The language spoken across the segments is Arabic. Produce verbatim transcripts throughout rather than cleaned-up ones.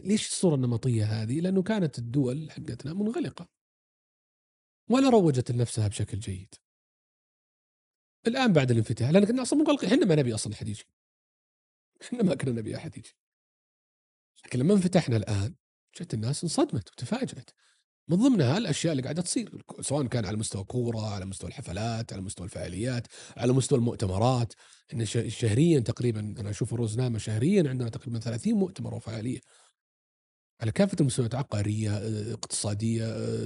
ليش الصورة النمطية هذه؟ لأنه كانت الدول حقتنا منغلقة ولا روجت لنفسها بشكل جيد. الآن بعد الانفتاح، لأن كنا أصلا منغلقين، إحنا ما نبي أصلا أحد يجي، إحنا ما كنا نبي أحد يجي. لكن لما انفتحنا الآن جت الناس انصدمت وتفاجأت من ضمنها الأشياء اللي قاعدة تصير، سواء كان على مستوى كورة، على مستوى الحفلات، على مستوى الفعاليات، على مستوى المؤتمرات. إن شهريا تقريبا أنا أشوف روزنامة شهريا عندنا تقريبا ثلاثين مؤتمر وفعالية على كافة المستويات، عقارية، اقتصادية،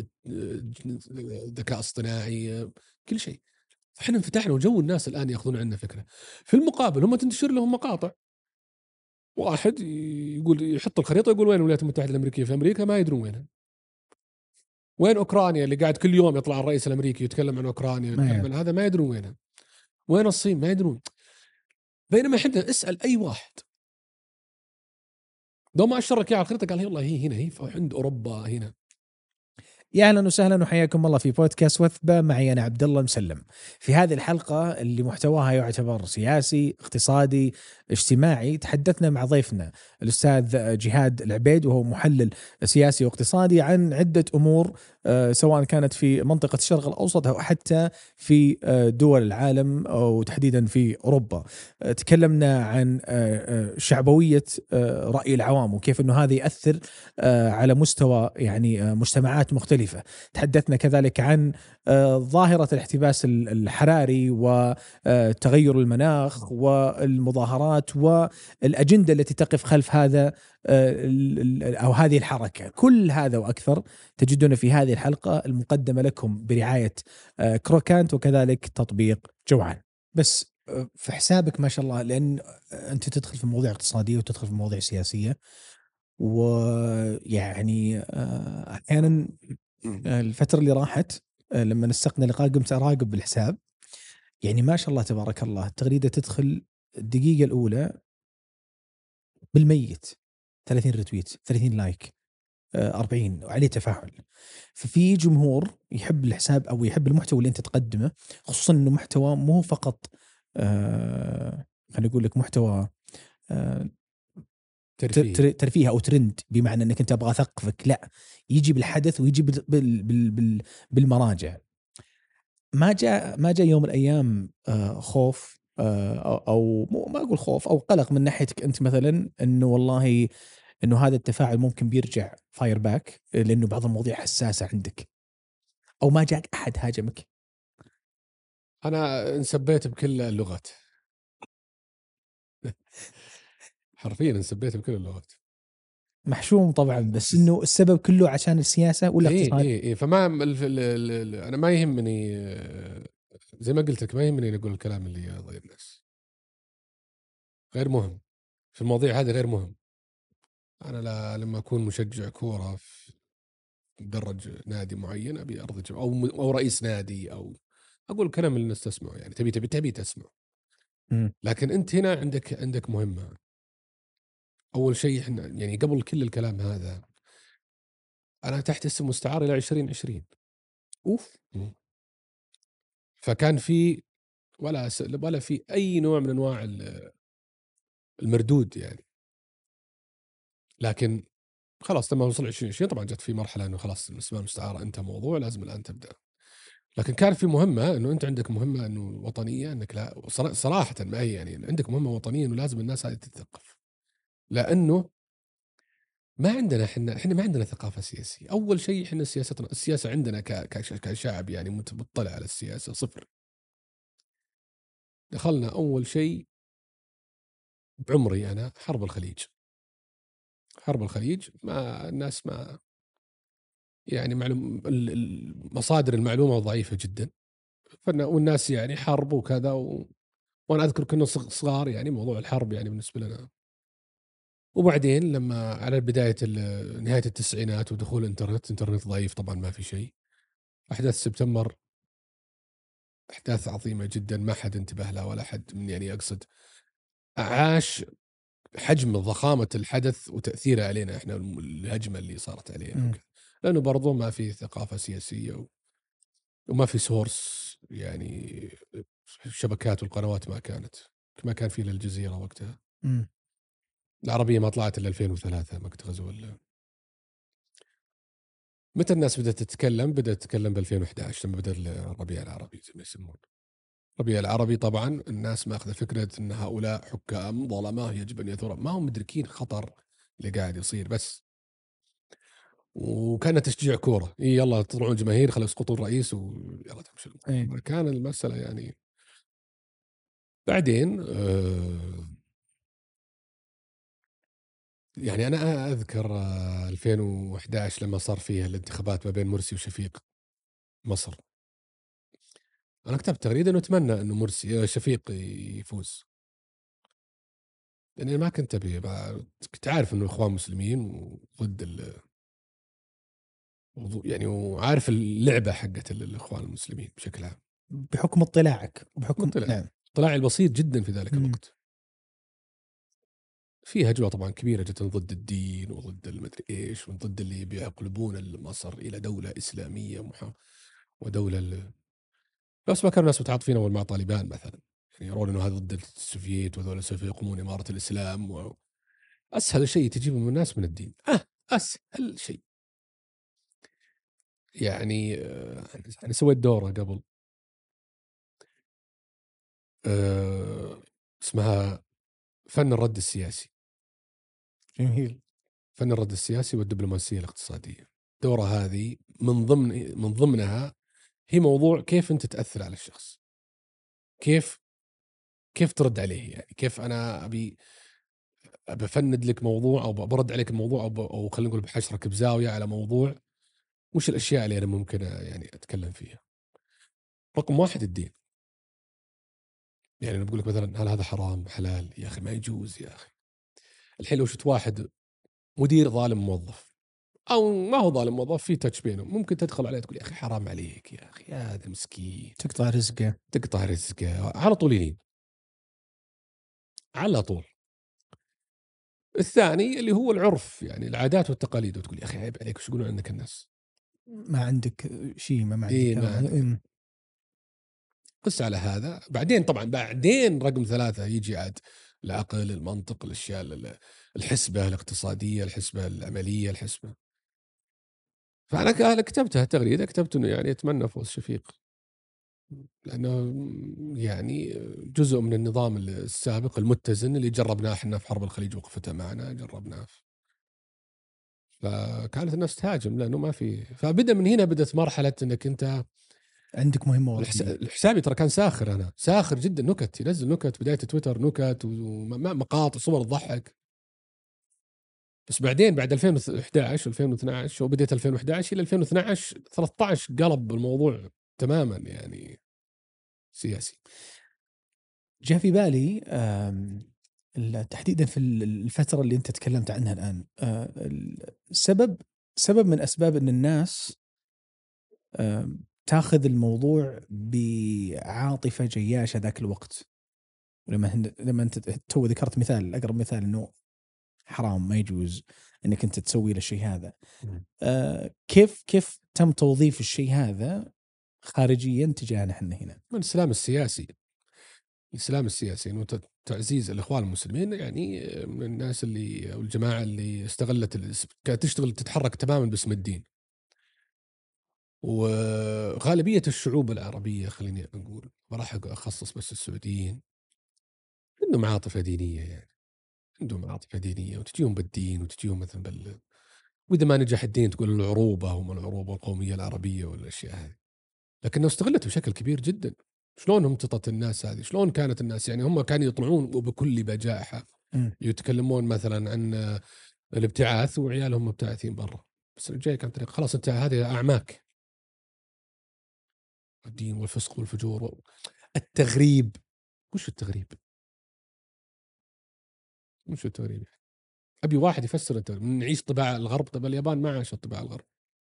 ذكاء اصطناعي، كل شيء. فإحنا انفتحنا وجو الناس الآن يأخذون عنا فكرة. في المقابل هم تنتشر لهم مقاطع، واحد يقول يحط الخريطة يقول وين الولايات المتحدة الأمريكية في أمريكا، ما يدرون وينها. وين أوكرانيا اللي قاعد كل يوم يطلع الرئيس الأمريكي يتكلم عن أوكرانيا يتكلم عن هذا، ما يدرون وينها. وين الصين، ما يدرون. بينما احنا اسأل أي واحد لو ما أشرك على الخريطة قال هي والله هي هنا، هي عند أوروبا هنا. يا اهلا وسهلا وحياكم الله في بودكاست وثبة، معي انا عبد الله مسلم. في هذه الحلقة اللي محتواها يعتبر سياسي، اقتصادي، اجتماعي، تحدثنا مع ضيفنا الاستاذ جهاد العبيد، وهو محلل سياسي واقتصادي، عن عدة امور سواء كانت في منطقة الشرق الاوسط او حتى في دول العالم او تحديدا في اوروبا. تكلمنا عن شعبوية رأي العوام وكيف انه هذا يأثر على مستوى يعني مجتمعات مختلفة. تحدثنا كذلك عن ظاهرة الاحتباس الحراري وتغير المناخ والمظاهرات والأجندة التي تقف خلف هذا أو هذه الحركة. كل هذا وأكثر تجدون في هذه الحلقة المقدمة لكم برعاية كروكانت وكذلك تطبيق جوعان. بس في حسابك ما شاء الله، لأن أنت تدخل في مواضيع اقتصادية وتدخل في مواضيع سياسية، ويعني أحيانا الفترة اللي راحت لما نسقنا لقاء قمت أراقب بالحساب، يعني ما شاء الله تبارك الله التغريدة تدخل الدقيقة الأولى بالميت ثلاثين رتويت، ثلاثين لايك، أربعين، وعليه تفاعل. ففي جمهور يحب الحساب أو يحب المحتوى اللي أنت تقدمه، خصوصا أنه محتوى مو فقط آه خلينا نقول لك محتوى آه ترفيه. ترفيه أو ترند، بمعنى أنك أنت أبغى أثقفك، لا، يجي بالحدث ويجي بال بال بال بالمراجع. ما جاء ما جاء يوم من الأيام خوف أو ما أقول خوف أو قلق من ناحيتك أنت مثلا، أنه والله أنه هذا التفاعل ممكن بيرجع فاير باك لأنه بعض المواضيع حساسة عندك، أو ما جاك أحد هاجمك؟ أنا انسبيت بكل اللغات حرفيا انسبيت بكل اللغات. محشوم طبعا، بس انه السبب كله عشان السياسه ولا اقتصاد؟ اي اي فما ال ال ال انا ما يهمني، زي ما قلت لك ما يهمني نقول الكلام اللي يرضي الناس، غير مهم في المواضيع هذه، غير مهم. انا لا لما اكون مشجع كوره في درج نادي معين ابي ارضي او او رئيس نادي، او اقول الكلام اللي الناس تسمعه، يعني تبي تبي تبي تسمع. م. لكن انت هنا عندك عندك مهمه. اول شيء احنا يعني قبل كل الكلام هذا أنا تحت اسم مستعار إلى عشرين عشرين. أوف. فكان في ولا ولا في أي نوع من أنواع المردود يعني. لكن خلاص لما وصل عشرين عشرين طبعا جت في مرحلة إنه خلاص الاسماء المستعارة أنت موضوع لازم الآن تبدأ. لكن كان في مهمة إنه أنت عندك مهمة إنه وطنية، إنك لا صراحة ما هي يعني عندك مهمة وطنية إنه لازم الناس هذه تتثقف، لأنه ما عندنا احنا احنا ما عندنا ثقافة سياسية. أول شيء احنا سياستنا السياسة عندنا كشعب يعني مطلع على السياسة صفر. دخلنا أول شيء بعمري أنا حرب الخليج. حرب الخليج ما الناس ما يعني معلوم مصادر المعلومة ضعيفة جدا، والناس يعني حرب وكذا و... وأنا أذكر كنا صغار يعني موضوع الحرب يعني بالنسبة لنا. وبعدين لما على بداية نهاية التسعينات ودخول الانترنت، انترنت ضعيف طبعا ما في شيء، أحداث سبتمبر أحداث عظيمة جدا ما حد انتبه لها ولا حد من يعني أقصد عاش حجم ضخامة الحدث وتأثيره علينا إحنا، الهجمة اللي صارت علينا وكذا. لأنه برضو ما في ثقافة سياسية و... وما في سورس يعني الشبكات والقنوات ما كانت ما كان في للجزيرة وقتها. م. العربية ما طلعت إلا ألفين وثلاثة وقت غزو ال متى الناس بدأت تتكلم؟ بدأت تتكلم بألفين وأحد عشر لما بدأ الربيع العربي زي ما يسمونه. الربيع العربي طبعا الناس ماخذة فكرة أن هؤلاء حكام ظلماء يجب أن يثوروا، ما هم مدركين خطر اللي قاعد يصير بس. وكان تشجيع كورة، إيه يلا تطلعون الجماهير خلوا يسقطوا الرئيس ويلا تمشي. إيه. كان المسألة يعني بعدين آه يعني أنا أذكر آه ألفين وأحد عشر لما صار فيها الانتخابات ما بين مرسي وشفيق مصر، أنا كتبت تغريدة إنه أتمنى إنه مرسي آه، شفيق يفوز، لأني ما كنت أبي بقى- كنت عارف إنه إخوان مسلمين وضد ال وض- يعني وعارف اللعبة حقت ال- الإخوان المسلمين بشكل عام. بحكم اطلاعك وبحكم مطلع نعم. اطلاعي البسيط جدا في ذلك مم. الوقت. في هجوة طبعا كبيرة جدا ضد الدين وضد المدري إيش وضد اللي بيقلبون مصر إلى دولة إسلامية محا ودولة ال... بس ما كانوا الناس متعاطفين أول مع طالبان مثلا، يعني يرون إنه هذا ضد السوفييت وهذول سوف يقومون إمارة الإسلام و... أسهل شيء تجيبه من الناس من الدين، أه أسهل شيء. يعني آه، أنا سويت دورة قبل آه، اسمها فن الرد السياسي. جميل. فن الرد السياسي والدبلوماسية الاقتصادية. الدورة هذه من ضمن من ضمنها هي موضوع كيف أنت تأثر على الشخص، كيف كيف ترد عليه، يعني كيف أنا أبي بفند لك موضوع أو برد عليك الموضوع أو, ب... أو خلينا نقول بحشرك بزاوية على موضوع، وش الأشياء اللي أنا ممكن يعني أتكلم فيها. رقم واحد الدين، يعني أنا بقول لك مثلا هل هذا حرام حلال؟ يا أخي ما يجوز يا أخي. الحين لو شفت واحد مدير ظالم موظف او ما هو ظالم موظف في تاتش بينهم، ممكن تدخل عليه تقول يا اخي حرام عليك يا اخي هذا مسكين تقطع رزقه. تقطع رزقه على طول يلين على طول. الثاني اللي هو العرف، يعني العادات والتقاليد، وتقول يا اخي عيب عليك وش يقولون عنك الناس. ما عندك شيء، ما, ما عندك اي ما كلام. عندك. أمم. قس على هذا. بعدين طبعا بعدين رقم ثلاثة يجي عاد العقل المنطق الاشياء ال- الحسبة الاقتصادية الحسبة العملية الحسبة. فانا ك- كتبتها تغريدة، كتبت انه يعني اتمنى فوز شفيق، لأنه يعني جزء من النظام السابق المتزن اللي جربناه احنا في حرب الخليج وقفتها معنا جربناه. فكانت الناس تهاجم لأنه ما في، فبدأ من هنا بدأت مرحلة أنك أنت عندك مهمه الحس... وطنيه. الحسابي ترى كان ساخر، أنا ساخر جدا، نكت ينزل نكت بداية تويتر نكت ومقاطع صور تضحك. بس بعدين بعد ألفين وأحد عشر ألفين واثني عشر وبداية ألفين وأحد عشر إلى ألفين واثني عشر ثلاثة عشر قلب الموضوع تماما يعني سياسي. جاء في بالي آم، ال- تحديدا في ال- الفتره اللي انت تكلمت عنها الان، آه، السبب سبب من اسباب ان الناس آم، تاخذ الموضوع بعاطفه جياشه ذاك الوقت. ولما هن- لما انت تو ذكرت مثال، اقرب مثال انه حرام ما يجوز انك انت تسوي له الشيء هذا. آه كيف كيف تم توظيف الشيء هذا خارجيا تجاهنا احنا هنا؟ من الإسلام السياسي، الإسلام السياسي إنه ت- تعزيز الإخوان المسلمين، يعني من الناس اللي أو الجماعة اللي استغلت الاسم، كانت تشتغل تتحرك تماما باسم الدين. وغالبية الشعوب العربية خليني أقول، ما راح أخصص بس السعوديين، عندهم عاطفة دينية، يعني عندهم عاطفة دينية وتجيهم بالدين وتجيهم مثلا بال، وإذا ما نجح الدين تقول العروبة هم العروبة القومية العربية والأشياء هذه. لكنه استغلته بشكل كبير جدا. شلون امتطت الناس هذه، شلون كانت الناس، يعني هم كانوا يطلعون وبكل بجاحة م. يتكلمون مثلا عن الابتعاث وعيالهم مبتعثين برا، بس جاي كان طريق خلاص انت هذه اعماك الدين والفسق والفجور و... التغريب. وش التغريب؟ وش التغريب؟ ابي واحد يفسر التغريب. نعيش طباع الغرب، طب اليابان ما عاشت طباع الغرب،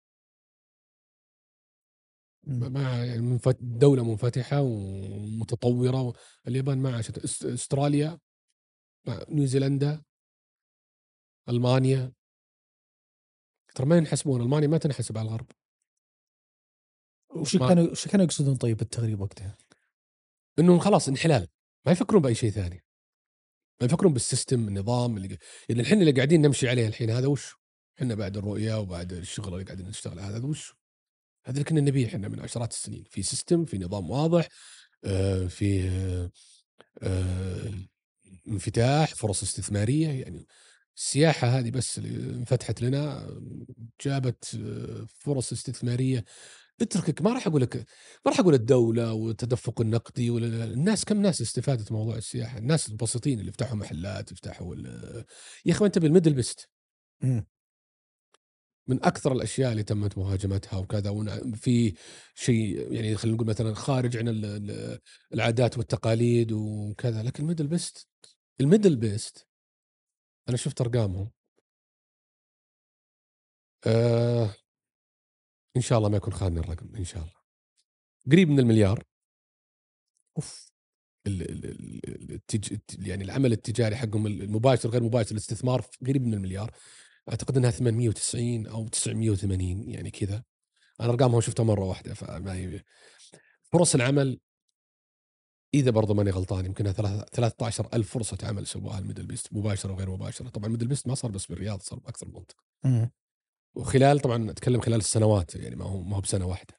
م. ما يعني منفت... دولة منفتحة ومتطورة. اليابان ما عاشت، أس- استراليا، نيوزيلندا، المانيا، ترى ما ينحسبون، المانيا ما تنحسب على الغرب. وش ما كانوا وش كانوا يقصدون طيب بالتغريب وقتها؟ انه خلاص انحلال، ما يفكرون باي شيء ثاني. ما يفكرون بالسيستم النظام اللي يعني الحين اللي قاعدين نمشي عليه الحين هذا وش احنا بعد الرؤية وبعد الشغل اللي قاعدين نشتغل هذا وش هذا اللي كنا نبيه احنا من عشرات السنين في سيستم في نظام واضح آه في آه آه انفتاح فرص استثمارية يعني السياحة هذه بس اللي انفتحت لنا جابت آه، فرص استثمارية اتركك ما راح اقول لك ما راح اقول الدوله والتدفق النقدي ولا الناس كم ناس استفادت من موضوع السياحه الناس البسيطين اللي فتحوا محلات يفتحوا يا اخي انت بالميدل بيست مم. من اكثر الاشياء اللي تمت مهاجمتها وكذا في شيء يعني خلينا نقول مثلا خارج عن ال- ال- العادات والتقاليد وكذا لكن الميدل بيست الميدل بيست انا شفت ارقامهم آه ان شاء الله ما يكون خانني الرقم ان شاء الله قريب من المليار اوف. ال- ال- ال- التج... يعني العمل التجاري حقهم المباشر غير مباشر الاستثمار قريب من المليار اعتقد انها ثمانمئة وتسعين او تسعمئة وثمانين يعني كذا انا ارقامهم شفتها مره واحده فما هي فرص العمل اذا برضو ماني غلطان يمكنها ثلاثة عشر ألف فرصه عمل سواها الميدل بيست مباشره وغير مباشره طبعا الميدل بيست ما صار بس بالرياض صار باكثر من منطقه مم. وخلال طبعا اتكلم خلال السنوات يعني ما هو ما هو بسنه واحده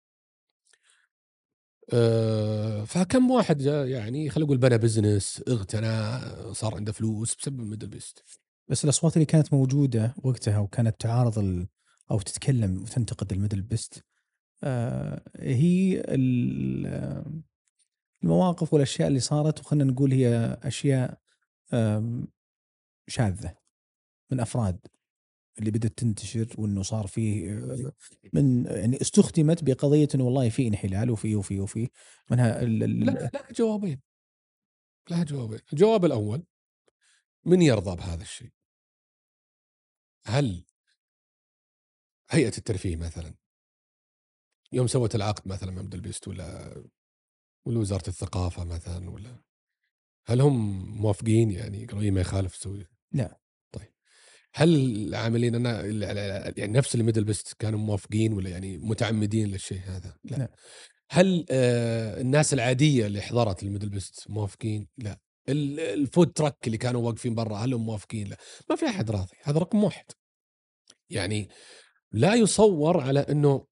أه فكم واحد جاء يعني خلينا نقول بنى بزنس اغتنى صار عنده فلوس بسبب الميدل بيست بس الاصوات اللي كانت موجوده وقتها وكانت تعارض ال... او تتكلم وتنتقد الميدل بيست آه هي ال- المواقف والاشياء اللي صارت وخلنا نقول هي اشياء آم، شاذه من افراد اللي بدأت تنتشر وانه صار فيه آه، من يعني استخدمت بقضيه انه والله في انحلال وفي وفي وفي منها ال ال لا لا جوابين لها جوابين الجواب الأول من يرضى بهذا الشيء هل هيئة الترفيه مثلا يوم سوت العقد مثلا مع ميدل بيست ولا ولا وزارة الثقافة مثلا ولا هل هم موافقين يعني قالوا إيه ما يخالف تسوي لا. طيب هل العاملين أنا يعني نفس الميدل بيست كانوا موافقين ولا يعني متعمدين للشيء هذا لا, لا. هل آه الناس العادية اللي حضرت الميدل بيست موافقين لا ال- الفود تراك اللي كانوا واقفين برا هل هم موافقين لا ما في أحد راضي هذا رقم واحد يعني لا يصور على أنه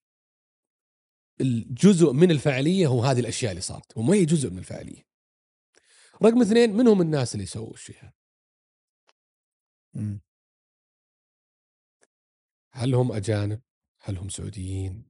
الجزء من الفاعلية هو هذه الأشياء اللي صارت وما هي جزء من الفاعلية رقم اثنين منهم الناس اللي سووا الشيء هذا مم. هل هم أجانب هل هم سعوديين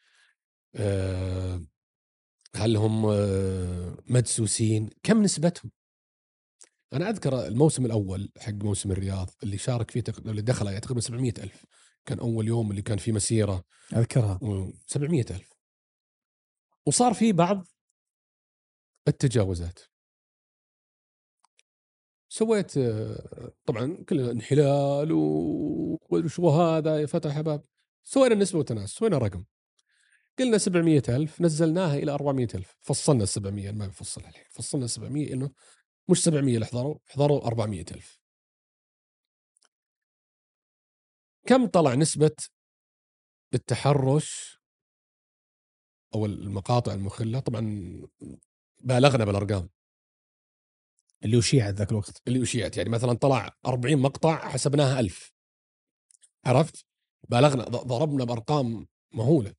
أه هل هم أه مدسوسين كم نسبتهم أنا أذكر الموسم الأول حق موسم الرياض اللي شارك فيه تق... اللي دخل يعني تقريبا سبعمئة ألف كان أول يوم اللي كان فيه مسيرة اذكرها. سبعمئة ألف وصار فيه بعض التجاوزات سويت آه، طبعا كلنا انحلال وش هذا فتح باب سوينا النسبة والتناسب سوينا رقم قلنا سبعمئة ألف نزلناها إلى أربعمئة ألف فصلنا السبعمئة ما بفصلها الحين فصلنا السبعمئة إنه مش سبعمئة اللي حضروا حضروا أربعمئة ألف كم طلع نسبة التحرش أو المقاطع المخلة طبعا بالغنا بالأرقام اللي أشيعت ذاك الوقت. اللي أشيعت يعني مثلا طلع أربعين مقطع حسبناها ألف عرفت بالغنا ضربنا بأرقام مهولة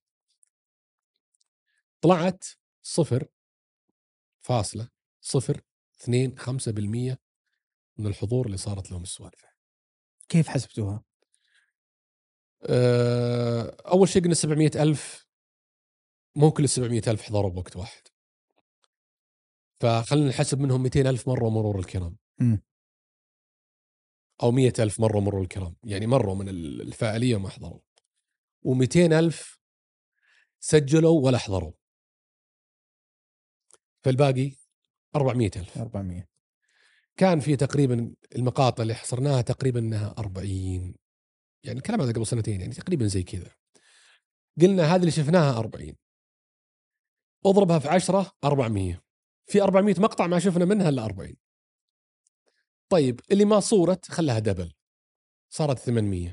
طلعت صفر فاصلة صفر اثنين خمسة بالمية من الحضور اللي صارت لهم السوالف كيف حسبتوها؟ أه أول شيء قلنا سبعمئة ألف مو كل السبعمئة ألف حضروا بوقت واحد فخلنا نحسب منهم مئتين ألف مروا مرور الكرام م. أو مئة ألف مروا مرور الكرام يعني مروا من الفاعلية وما حضروا ومئتين ألف سجلوا ولا حضروا فالباقي أربعمئة ألف أربعمئة. كان في تقريبا المقاطع اللي حصرناها تقريبا أنها أربعين يعني الكلام هذا قبل سنتين يعني تقريبا زي كذا قلنا هذه اللي شفناها أربعين اضربها في عشرة أربعمئة في أربعمئة مقطع ما شفنا منها إلا أربعين طيب اللي ما صورت خلها دبل صارت ثمانمئة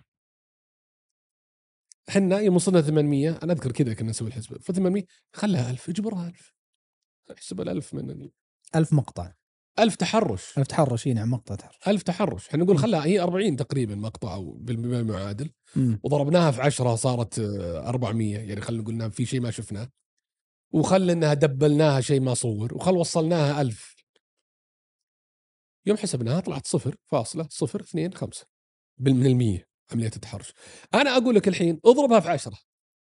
حنا يوم وصلنا ثمانمئة أنا أذكر كذا كنا نسوي الحسبة ف ثمانمئة خلها ألف اجبرها ألف احسب الألف من ال... ألف مقطع. ألف تحرش. ألف تحرش، نعم مقطع تحرش. ألف تحرش، احنا نقول خلاها هي أربعين تقريبا مقطع أو بالمعادل، مم. وضربناها في عشرة صارت أربعمية، يعني خلينا نقول في شيء ما شفناه، وخل انها دبلناها شيء ما صور، وخل وصلناها ألف، يوم حسبناها طلعت صفر فاصلة صفر اثنين خمسة من المية عملية التحرش. أنا أقول لك الحين اضربها في عشرة،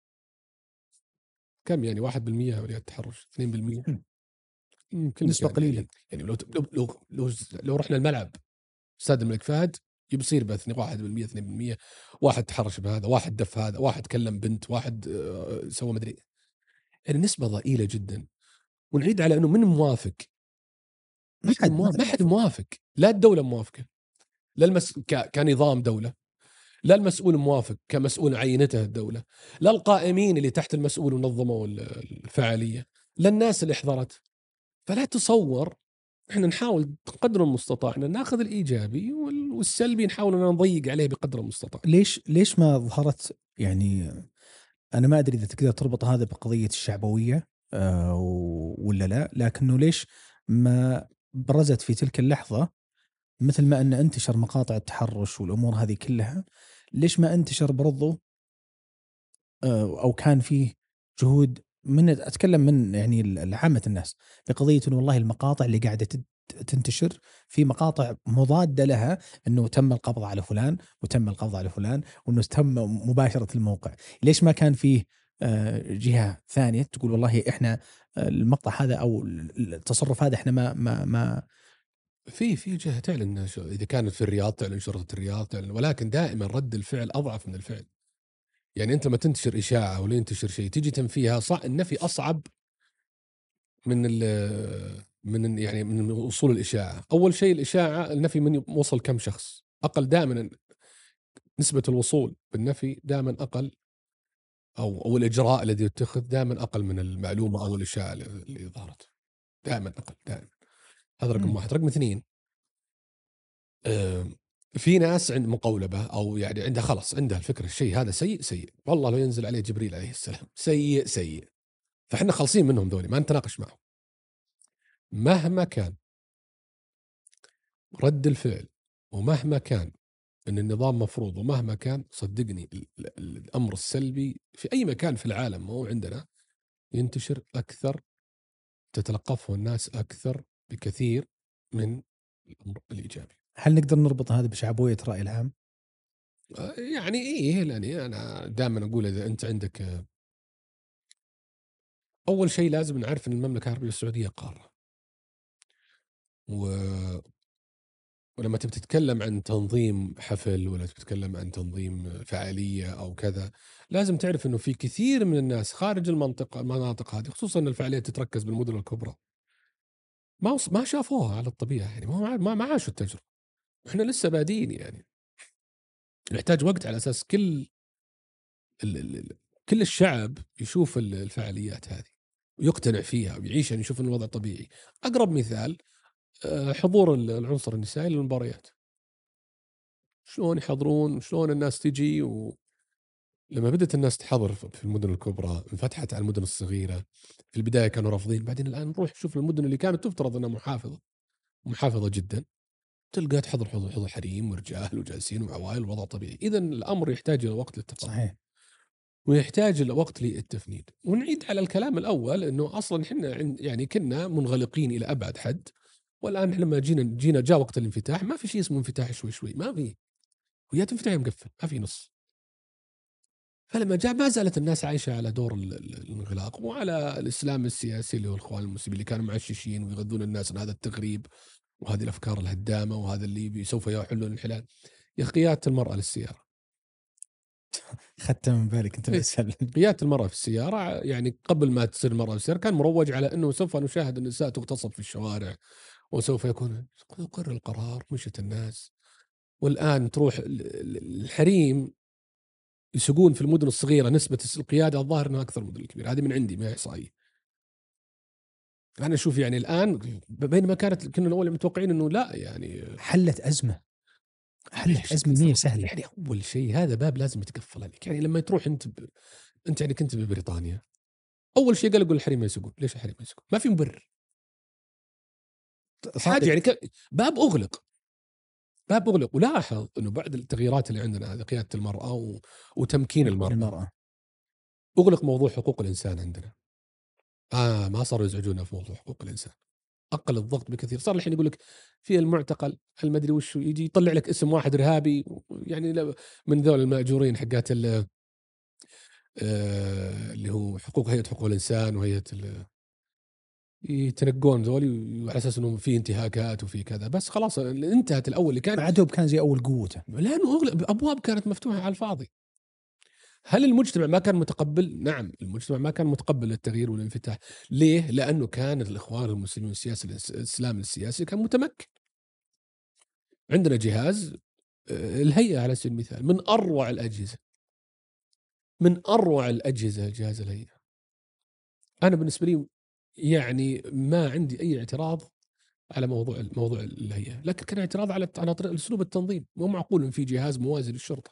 كم يعني؟ واحد بالمية عملية التحرش، اثنين بالمية، نسبة يعني قليلة. يعني, يعني لو, لو لو لو لو رحنا الملعب استاد الملك فهد يصير باثنين، واحد بالمية اثنين بالمية، واحد تحرش بهذا، واحد دف هذا، واحد كلم بنت، واحد آه، سوى مدري، يعني نسبة ضئيلة جدا. ونعيد على أنه من موافق؟ ما حد موافق، ما حد موافق، لا الدولة موافقة، لا المس... ك... كنظام دولة، لا المسؤول موافق كمسؤول عينته الدولة، لا القائمين اللي تحت المسؤول ونظموا الفعالية، لا الناس اللي حضرت. فلا تصور، احنا نحاول قدر المستطاع ان ناخذ الايجابي والسلبي نحاول ان نضيق عليه بقدر المستطاع. ليش ليش ما ظهرت يعني؟ انا ما ادري اذا تقدر تربط هذا بقضيه الشعبويه آه ولا لا، لكنه ليش ما برزت في تلك اللحظه مثل ما ان انتشر مقاطع التحرش والامور هذه كلها؟ ليش ما انتشر برضو آه او كان فيه جهود من، اتكلم من يعني عامه الناس، بقضيه انه والله المقاطع اللي قاعده تنتشر في مقاطع مضادة لها، أنه تم القبض على فلان وتم القبض على فلان وأنه تم مباشرة الموقع. ليش ما كان فيه جهة ثانية تقول والله إحنا المقطع هذا أو التصرف هذا إحنا ما ما ما في في جهة تعلن إذا كانت في الرياض تعلن شرطة الرياض تعلن، ولكن دائما رد الفعل أضعف من الفعل. يعني أنت ما تنتشر إشاعة ولا ينتشر شيء تيجي تنفيها، صح النفي أصعب من ال من يعني من وصول الإشاعة. أول شيء الإشاعة النفي من وصل كم شخص أقل، دائما نسبة الوصول بالنفي دائما أقل، أو أو الإجراء الذي يتخذ دائما أقل من المعلومة أو الإشاعة اللي ظهرت، دائما أقل دائما. هذا رقم واحد. رقم اثنين، في ناس عند مقولبة أو يعني عندها خلص عندها الفكرة الشيء هذا سيء سيء، والله لو ينزل عليه جبريل عليه السلام سيء سيء، فإحنا خالصين منهم ذولي ما نتناقش معهم. مهما كان رد الفعل، ومهما كان أن النظام مفروض، ومهما كان صدقني الأمر السلبي في أي مكان في العالم مو عندنا ينتشر أكثر، تتلقفه الناس أكثر بكثير من الأمر الإيجابي. هل نقدر نربط هذا بشعبوية الرأي العام؟ يعني إيه، يعني أنا دائما أقول إذا أنت عندك، أول شيء لازم نعرف أن المملكة العربية السعودية قارة، و... ولما تبي تتكلم عن تنظيم حفل ولا تتكلم عن تنظيم فعالية أو كذا، لازم تعرف أنه في كثير من الناس خارج المنطقة المناطق هذه، خصوصا أن الفعاليات تتركز بالمدن الكبرى، ما وص... ما شافوها على الطبيعة، يعني ما ما ما عاشوا التجربة. إحنا لسه بادين، يعني نحتاج وقت على أساس كل ال... ال... كل الشعب يشوف الفعاليات هذه ويقتنع فيها ويعيش، يعني يشوف أن الوضع طبيعي. أقرب مثال حضور العنصر النسائي للمباريات، شلون يحضرون، شلون الناس تجي. ولما بدأت الناس تحضر في المدن الكبرى انفتحت على المدن الصغيرة، في البداية كانوا رافضين، بعدين الآن نروح نشوف المدن اللي كانت تفترض أنها محافظة محافظة جدا، تلقى تحضر حضور حضور حريم ورجال وجالسين وعوائل، ووضع طبيعي. إذا الأمر يحتاج إلى وقت للتفاهم، صحيح. ويحتاج إلى وقت للتفنيد. ونعيد على الكلام الأول أنه أصلا إحنا يعني كنا منغلقين إلى أبعد حد، والآن لما جينا جينا جاء وقت الانفتاح، ما في شيء اسمه انفتاح شوي شوي، ما في، ويا تنفتح يا مقفل، ما في نص. فلما جاء ما زالت الناس عايشة على دور الانغلاق وعلى الإسلام السياسي اللي هو الإخوان المسلمين اللي كانوا معششين ويغذون الناس عن هذا التغريب وهذه الأفكار الهدامة وهذا اللي سوف يحلون الانحلال. يا أخي قيادة المرأة للسيارة، خدت من بالك أنت بسأل. قيادة المرأة في السيارة، يعني قبل ما تصير المرأة في السيارة كان مروج على أنه سوف نشاهد النساء تغتصب في الشوارع، وسوف يكون يقر القرار مشت الناس. والآن تروح الحريم يسوقون في المدن الصغيرة، نسبة القيادة الظاهر أنها أكثر من المدن الكبيرة، هذه من عندي ما هي إحصائية. أنا أشوف يعني الآن بينما كانت كنا الأول متوقعين أنه لا، يعني حلت أزمة، حلت أزمة مية سهلة. يعني أول شيء هذا باب لازم يتقفل عليك. يعني لما تروح أنت ب... أنت يعني كنت ببريطانيا، أول شيء قال يقول الحريم ما يسوقون. ليش الحريم ما يسوقون؟ ما في مبرر. حاجة صادق. يعني ك باب أغلق، باب أغلق. ولاحظ إنه بعد التغييرات اللي عندنا هذه قيادة المرأة و وتمكين تمكين المرأة، المرأة. أغلق موضوع حقوق الإنسان عندنا. آه ما صاروا يزعجونا في موضوع حقوق الإنسان، أقل الضغط بكثير. صار الحين يقول لك في المعتقل المدري وش، يجي يطلع لك اسم واحد إرهابي يعني ل من ذول المأجورين حقات ال آآ اللي هو حقوق هيئة حقوق الإنسان وهيئة ال يتنقون ذولي وعلى أساس إنه في انتهاكات وفي كذا، بس خلاص انتهت الأول اللي كان. ما عاد هو كان زي أول قوته. لأنه أغلق أبواب كانت مفتوحة على الفاضي. هل المجتمع ما كان متقبل؟ نعم، المجتمع ما كان متقبل التغيير والانفتاح. ليه؟ لأنه كان الإخوان المسلمين السياسي الإسلام السياسي كان متمكن. عندنا جهاز آه، الهيئة على سبيل المثال من أروع الأجهزة، من أروع الأجهزة جهاز الهيئة. أنا بالنسبة لي يعني ما عندي أي اعتراض على موضوع موضوع الهيئة، لكن كان اعتراض على على طريقة أسلوب التنظيم. مو معقول إن في جهاز موازي للشرطة.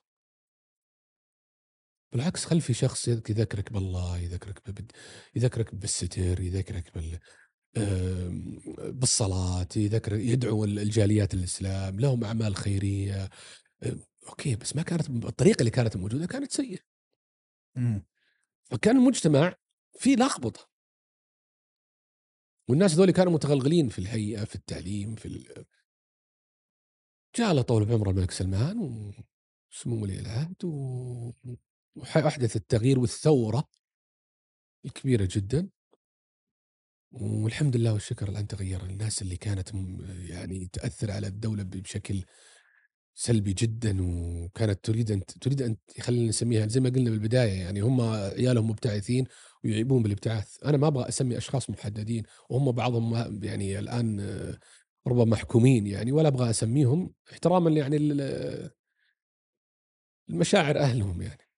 بالعكس خل في شخص يذكرك بالله، يذكرك ببد... يذكرك بالستر، يذكرك بال... آم، بالصلاة، يذكر يدعو الجاليات الإسلام لهم أعمال خيرية. آم، أوكي، بس ما كانت الطريقة اللي كانت موجودة كانت سيئة. امم فكان المجتمع فيه لخبطة، والناس ذولي كانوا متغلغلين في الهيئة، في التعليم، في ال... جاء الله طول بعمر الملك سلمان وسمو ولي العهد و... وأحدث التغيير والثورة الكبيرة جدا. والحمد لله والشكر الآن تغير. الناس اللي كانت م- يعني تأثر على الدولة بشكل سلبي جدا، وكانت تريد أن تريد أن خلينا نسميها زي ما قلنا بالبداية، يعني هم عيالهم مبتعثين ويعيبون بالابتعاث. أنا ما أبغى أسمي أشخاص محددين، وهم بعضهم ما- يعني الآن آه، ربما محكومين يعني، ولا أبغى أسميهم احتراما يعني لل- المشاعر أهلهم يعني.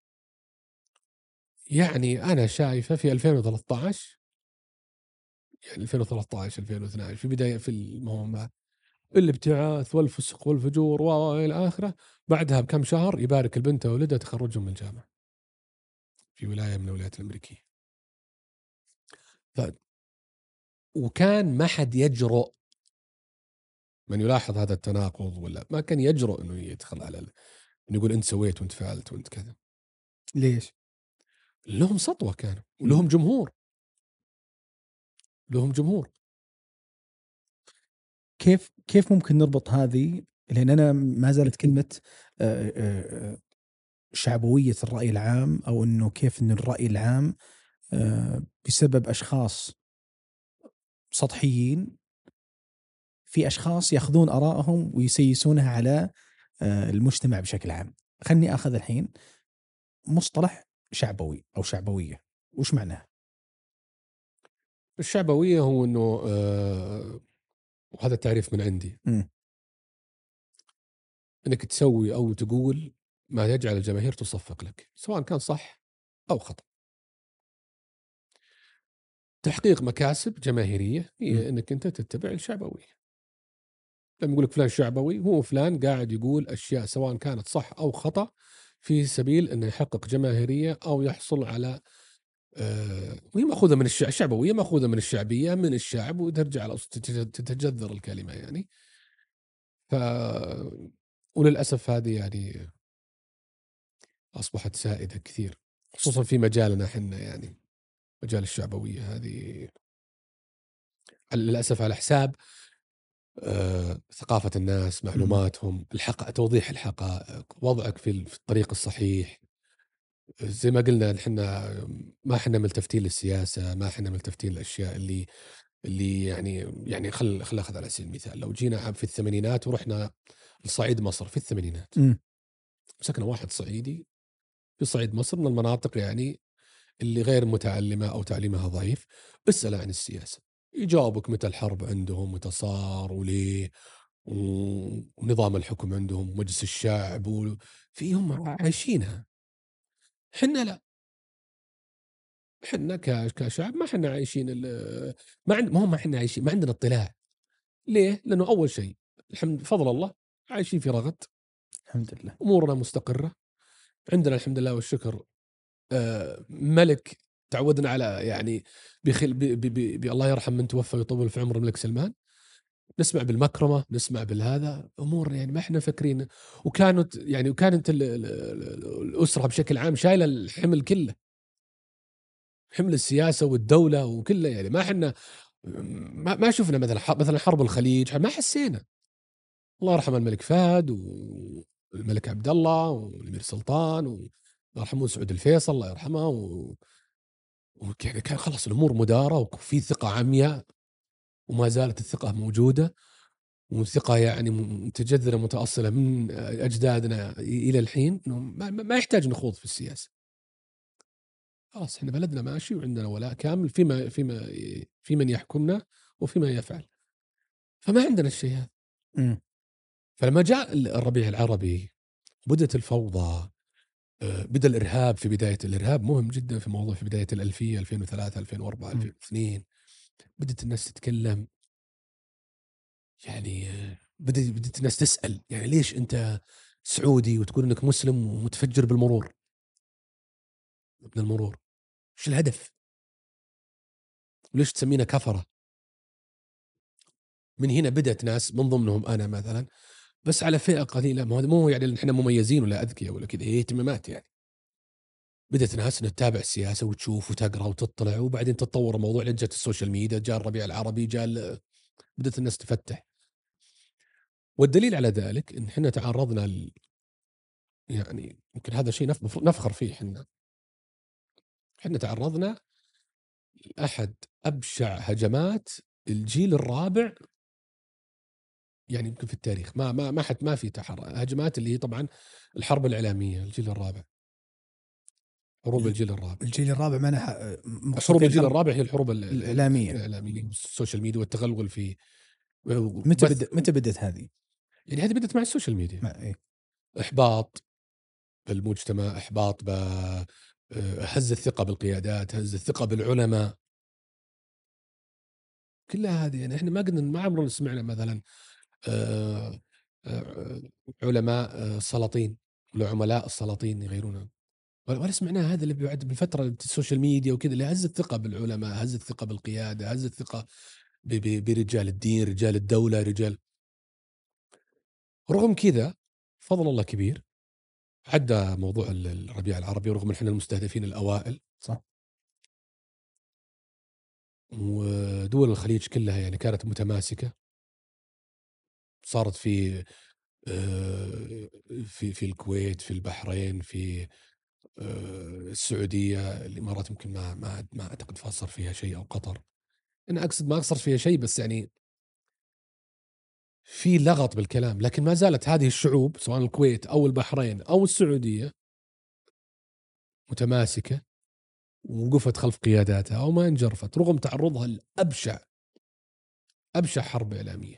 يعني أنا شايفة في ألفين وثلاثة عشر، يعني ألفين وثلاثة عشر ألفين واثني عشر في بداية في المهمة الابتعاث والفسق والفجور والى اخره، بعدها بكم شهر يبارك البنت ولدها تخرجهم من الجامعه في ولايه من الولايات الامريكيه. ف... وكان ما حد يجرؤ، من يلاحظ هذا التناقض ولا ما كان يجرؤ انه يدخل على ال... انه يقول انت سويت وانت فعلت وانت كذا. ليش؟ لهم سطوه كانوا ولهم جمهور، لهم جمهور. كيف كيف ممكن نربط هذه، لان انا ما زالت كلمه آه، آه، آه، شعبويه الراي العام، او انه كيف ان الراي العام آه، بسبب اشخاص سطحيين، في اشخاص ياخذون ارائهم ويسيسونها على آه، المجتمع بشكل عام. خلني اخذ الحين مصطلح شعبوي او شعبويه، وش معناه؟ الشعبويه هو انه آه وهذا التعريف من عندي، امم انك تسوي او تقول ما يجعل الجماهير تصفق لك سواء كان صح او خطأ. تحقيق مكاسب جماهيرية هي انك انت تتبع الشعبوية. لما يقول لك فلان شعبوي، هو فلان قاعد يقول اشياء سواء كانت صح او خطأ في سبيل انه يحقق جماهيرية او يحصل على آه وهي ماخوذة من الشعب. الشعبوية ماخوذة من الشعبية، من الشعب، وترجع على تتجذر الكلمة يعني. ف وللاسف هذه يعني اصبحت سائدة كثير، خصوصا في مجالنا احنا يعني، مجال الشعبوية هذه للاسف على حساب آه، ثقافة الناس، امم معلوماتهم، الحق... توضيح الحقائق، وضعك في في الطريق الصحيح. زي ما قلنا احنا ما احنا ملتفتين للسياسة، ما احنا ملتفتين للأشياء اللي اللي يعني يعني خل خل أخذ على سبيل المثال، لو جينا في الثمانينات ورحنا لصعيد مصر في الثمانينات، امم مسكنا واحد صعيدي في صعيد مصر من المناطق يعني اللي غير متعلمة أو تعليمها ضعيف، اسأل عن السياسة يجاوبك متى الحرب عندهم، متى صار وليه، ونظام الحكم عندهم، مجلس الشعب، وفيهم عايشينها. حنا لا، حنا ك- كشعب ما حنا عايشين ال- ما عند ما هم ما حنا عايشين، ما عندنا اطلاع. ليه؟ لأنه أول شيء الحمد بفضل الله عايشين في رغد، الحمد لله. أمورنا مستقرة. عندنا الحمد لله والشكر آه، ملك تعودنا على يعني بخل ب ب ب ب الله يرحم من توفى ويطول في عمر الملك سلمان. نسمع بالمكرمة، نسمع بالهذا أمور يعني ما إحنا فاكرين. وكانت يعني وكانت ال ال ال الأسرة بشكل عام شايلة الحمل كله، حمل السياسة والدولة وكله، يعني ما إحنا ما ما شفنا مثلًا ح مثلًا حرب الخليج ما حسينا. الله يرحم الملك فهد والملك عبد الله والأمير سلطان والله يرحمه سعود الفيصل الله يرحمه و وكان كان خلاص الأمور مدارة وفي ثقة عمياء، وما زالت الثقة موجودة، وثقة يعني متجذرة متأصلة من أجدادنا إلى الحين، إنه ما, ما يحتاج نخوض في السياسة. خلاص احنا بلدنا ماشي وعندنا ولاء كامل فيما فيما في من يحكمنا وفيما يفعل، فما عندنا الشيء هذا. مم. فلما جاء الربيع العربي بدأت الفوضى، آه، بدأ الإرهاب. في بداية الإرهاب مهم جدا في موضوع في بداية الألفية ألفين وثلاثة ألفين وأربعة مم. ألفين واثنين بدأت الناس تتكلم، يعني آه، بدأت بدأت الناس تسأل يعني ليش أنت سعودي وتقول أنك مسلم ومتفجر بالمرور من المرور؟ ايش الهدف؟ وليش تسمينا كفرة؟ من هنا بدأت ناس من ضمنهم أنا مثلا، بس على فئة قليلة، مو مو يعني احنا مميزين ولا أذكياء ولا كذا، هي اهتمامات يعني. بدأت ناس تتابع السياسة وتشوف وتقرأ وتطلع، وبعدين تتطور الموضوع لين جت السوشيال ميديا، جاء الربيع العربي، جاء ال- بدأت الناس تفتح. والدليل على ذلك إن احنا تعرضنا ل... يعني يمكن هذا شيء نف- نفخر فيه. احنا احنا تعرضنا لأحد أبشع هجمات الجيل الرابع يعني يمكن في التاريخ. ما ما ما حد ما في تحر هجمات، اللي هي طبعا الحرب الإعلامية الجيل الرابع، حروب الجيل الرابع. الجيل الرابع معنا ح- حروب مقصودين الجيل الحرب الرابع هي الحروب ال- ال- ال- الإعلامية. الإعلامية والسوشيال ميديا والتغلغل في متى بث. بدأ متى بدأت هذه؟ يعني هذه بدأت مع السوشيال ميديا. مع إيه؟ إحباط بالمجتمع، إحباط ب هز الثقة بالقيادات، هز الثقة بالعلماء، كلها هذه. يعني احنا ما قدنا ما عمرنا سمعنا مثلا آه، آه، علماء آه، السلاطين ولا عملاء السلاطين يغيرون، ولا ولا سمعناها. هذا اللي بعد بالفترة السوشيال ميديا وكذا اللي هز الثقة بالعلماء، هز الثقة بالقيادة، هز الثقة ب- ب- برجال الدين، رجال الدولة، رجال. رغم كذا فضل الله كبير، عدى موضوع ال- الربيع العربي، ورغم ان احنا المستهدفين الاوائل، صح. ودول الخليج كلها يعني كانت متماسكة. صارت في آه، في في الكويت، في البحرين، في آه، السعودية، الإمارات يمكن ما ما ما أعتقد صار فيها شيء، أو قطر. أنا أقصد ما صار فيها شيء، بس يعني في لغط بالكلام. لكن ما زالت هذه الشعوب سواء الكويت أو البحرين أو السعودية متماسكة، ووقفت خلف قياداتها وما انجرفت رغم تعرضها لأبشع أبشع حرب إعلامية،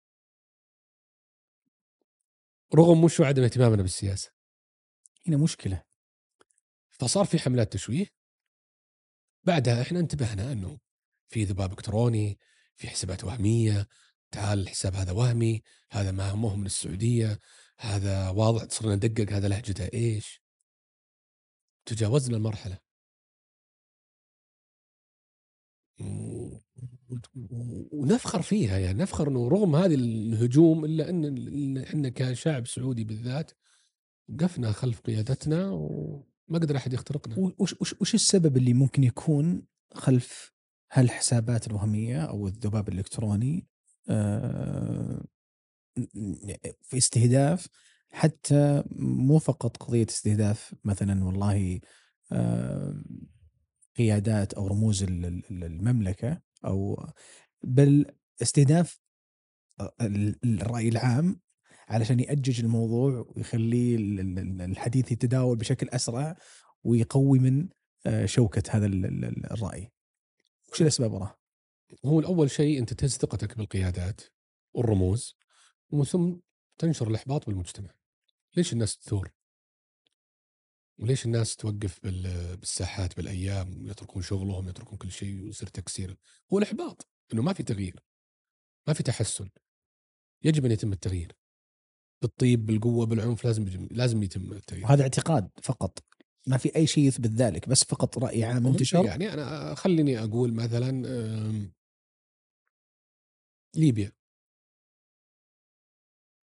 رغم مش عدم اهتمامنا بالسياسة. هنا مشكلة. فصار في حملات تشويه. بعدها احنا انتبهنا انه في ذباب الكتروني، في حسابات وهميه، تعال الحساب هذا وهمي، هذا ما هو من السعوديه، هذا واضح. صرنا ندقق هذا لهجته ايش. تجاوزنا المرحله و- و- ونفخر فيها، يعني نفخر انه رغم هذه الهجوم الا ان إن احنا كشعب سعودي بالذات وقفنا خلف قيادتنا وما قدر احد يخترقنا. وش وش وش السبب اللي ممكن يكون خلف هالحسابات الوهمية أو الذباب الإلكتروني آه، في استهداف، حتى مو فقط قضية استهداف مثلا والله آه، قيادات أو رموز ال- ال- المملكة، أو بل استهداف ال- الرأي العام علشان يأجج الموضوع ويخليه ال- ال- الحديث يتداول بشكل أسرع ويقوي من آه، شوكة هذا ال- ال- الرأي. وش الأسباب وراه؟ هو الأول شيء أنت تهز ثقتك بالقيادات والرموز، ومن ثم تنشر الإحباط بالمجتمع. ليش الناس تثور؟ وليش الناس توقف بال- بالساحات بالأيام، يتركون شغلهم، يتركون كل شيء ويصير تكسير؟ هو الإحباط، إنه ما في تغيير، ما في تحسن. يجب أن يتم التغيير بالطيب، بالقوة، بالعنف. لازم يجب لازم يتم التغيير. وهذا اعتقاد فقط، ما في أي شيء يثبت ذلك، بس فقط رأي عام هم انتشر. يعني أنا خليني أقول مثلا آم، ليبيا.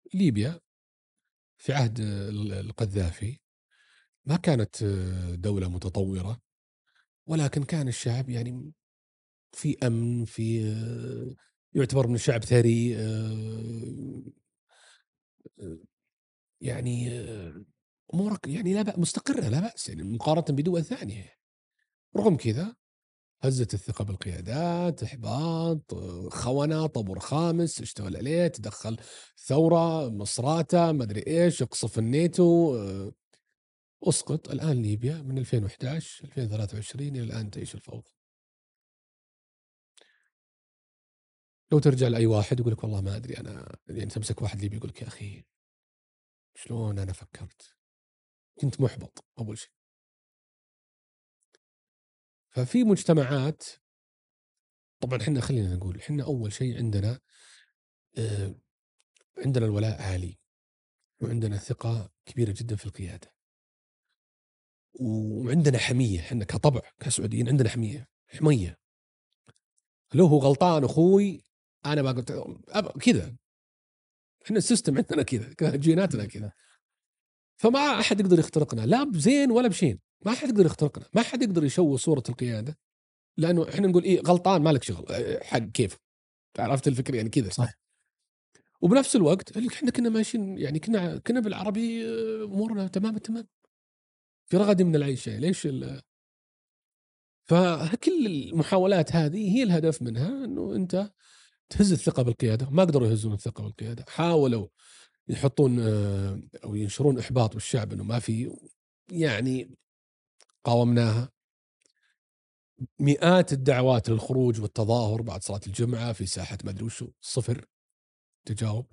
ليبيا في عهد القذافي ما كانت دولة متطورة، ولكن كان الشعب يعني في أمن، في يعتبر من الشعب ثري، يعني أمورك يعني لا بأس، مستقرة لا بأس يعني مقارنة بدول ثانية. رغم كذا هزت الثقة بالقيادات، إحباط، خونة، طابور خامس اشتغل عليه، تدخل ثورة، مصراتة، ما أدري إيش، اقصف الناتو، أسقط. الآن ليبيا من ألفين وأحد عشر ألفين وثلاثة وعشرين إلى الآن تعيش الفوضى. لو ترجع لأي واحد يقول لك والله ما أدري أنا، يعني تمسك واحد ليبي يقول لك يا أخي شلون أنا فكرت، كنت محبط أول شيء. ففي مجتمعات طبعا احنا خلينا نقول احنا أول شيء عندنا آه عندنا الولاء عالي، وعندنا ثقة كبيرة جدا في القيادة، وعندنا حمية. احنا كطبع كسعوديين عندنا حمية، حمية. لو هو غلطان أخوي أنا ما قلت كذا، احنا السيستم عندنا كذا، جيناتنا كذا. فما أحد يقدر يخترقنا لا بزين ولا بشين، ما أحد يقدر يخترقنا، ما أحد يقدر يشوه صورة القيادة، لأنه إحنا نقول إيه غلطان مالك شغل حق كيف. عرفت الفكرة يعني كذا. صح. وبنفس الوقت إحنا كنا ماشيين يعني كنا كنا بالعربي أمورنا تمام التمام في رغد من العيش. يعني ليش ال... فكل المحاولات هذه هي الهدف منها إنه أنت تهز الثقة بالقيادة. ما قدروا يهزون الثقة بالقيادة، حاولوا يحطون أو ينشرون إحباط بالشعب إنه ما في، يعني قاومناها. مئات الدعوات للخروج والتظاهر بعد صلاة الجمعة في ساحة ما أدري وشو، صفر تجاوب.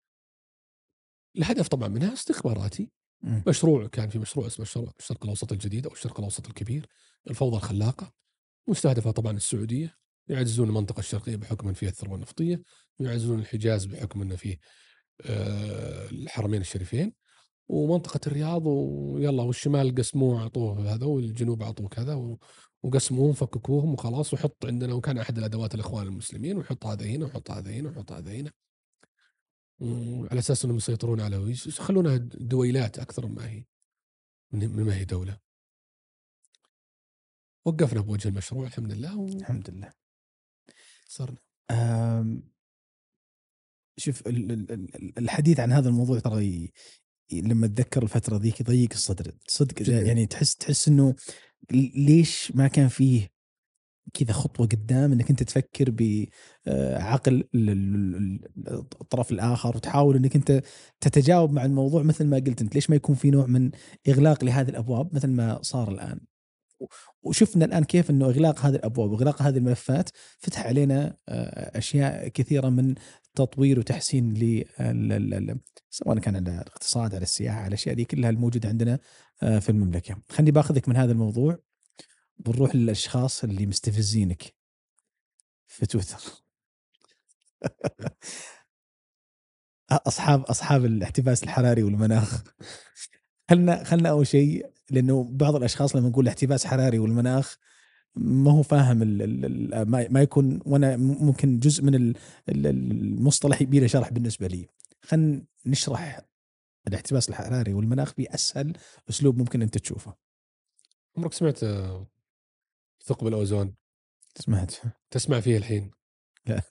الهدف طبعا منها استخباراتي. م. مشروع كان في مشروع اسمه الشرق الأوسط الجديد أو الشرق الأوسط الكبير، الفوضى الخلاقة، مستهدفة طبعا السعودية، يعززون المنطقة الشرقية بحكم أن فيها الثروة النفطية، يعززون الحجاز بحكم أن فيه آه الحرمين الشريفين، ومنطقة الرياض، ويلا والشمال قسموه أعطوه هذا، والجنوب أعطوه كذا، وقسموهم فككوهم وخلاص، وحط عندنا وكان أحد الأدوات الإخوان المسلمين، وحط هذا هنا وحط هذا هنا وحط هذا هنا، على أساس أنهم يسيطرون على يخلونها دويلات أكثر مما هي مما هي دولة. وقفنا بوجه المشروع الحمد لله و... الحمد لله. صرنا. أم... شوف ال- ال- ال- الحديث عن هذا الموضوع ترى ي... لما اتذكر الفتره ذيك يضيق الصدر صدق جدا. يعني تحس تحس انه ليش ما كان فيه كذا خطوه قدام انك انت تفكر بعقل الطرف الاخر وتحاول انك انت تتجاوب مع الموضوع مثل ما قلت انت. ليش ما يكون في نوع من اغلاق لهذه الابواب مثل ما صار الان؟ وشفنا الان كيف انه اغلاق هذه الابواب واغلاق هذه الملفات فتح علينا اشياء كثيره من تطوير وتحسين ل سواء كان على الاقتصاد، على السياحه، على الاشياء دي كلها الموجوده عندنا في المملكه. خليني باخذك من هذا الموضوع بنروح للاشخاص اللي مستفزينك في تويتر. اصحاب اصحاب الاحتباس الحراري والمناخ. خلنا خلنا اول شيء، لانه بعض الاشخاص لما نقول احتباس حراري والمناخ ما هو فاهم ال ال ما, ما يكون، وانا ممكن جزء من ال- ال- المصطلح يبي له شرح بالنسبه لي. خلينا نشرح الاحتباس الحراري والمناخ باسهل اسلوب ممكن انت تشوفه. عمرك سمعت ثقب الأوزون؟ سمعت؟ تسمع فيه الحين؟ لا.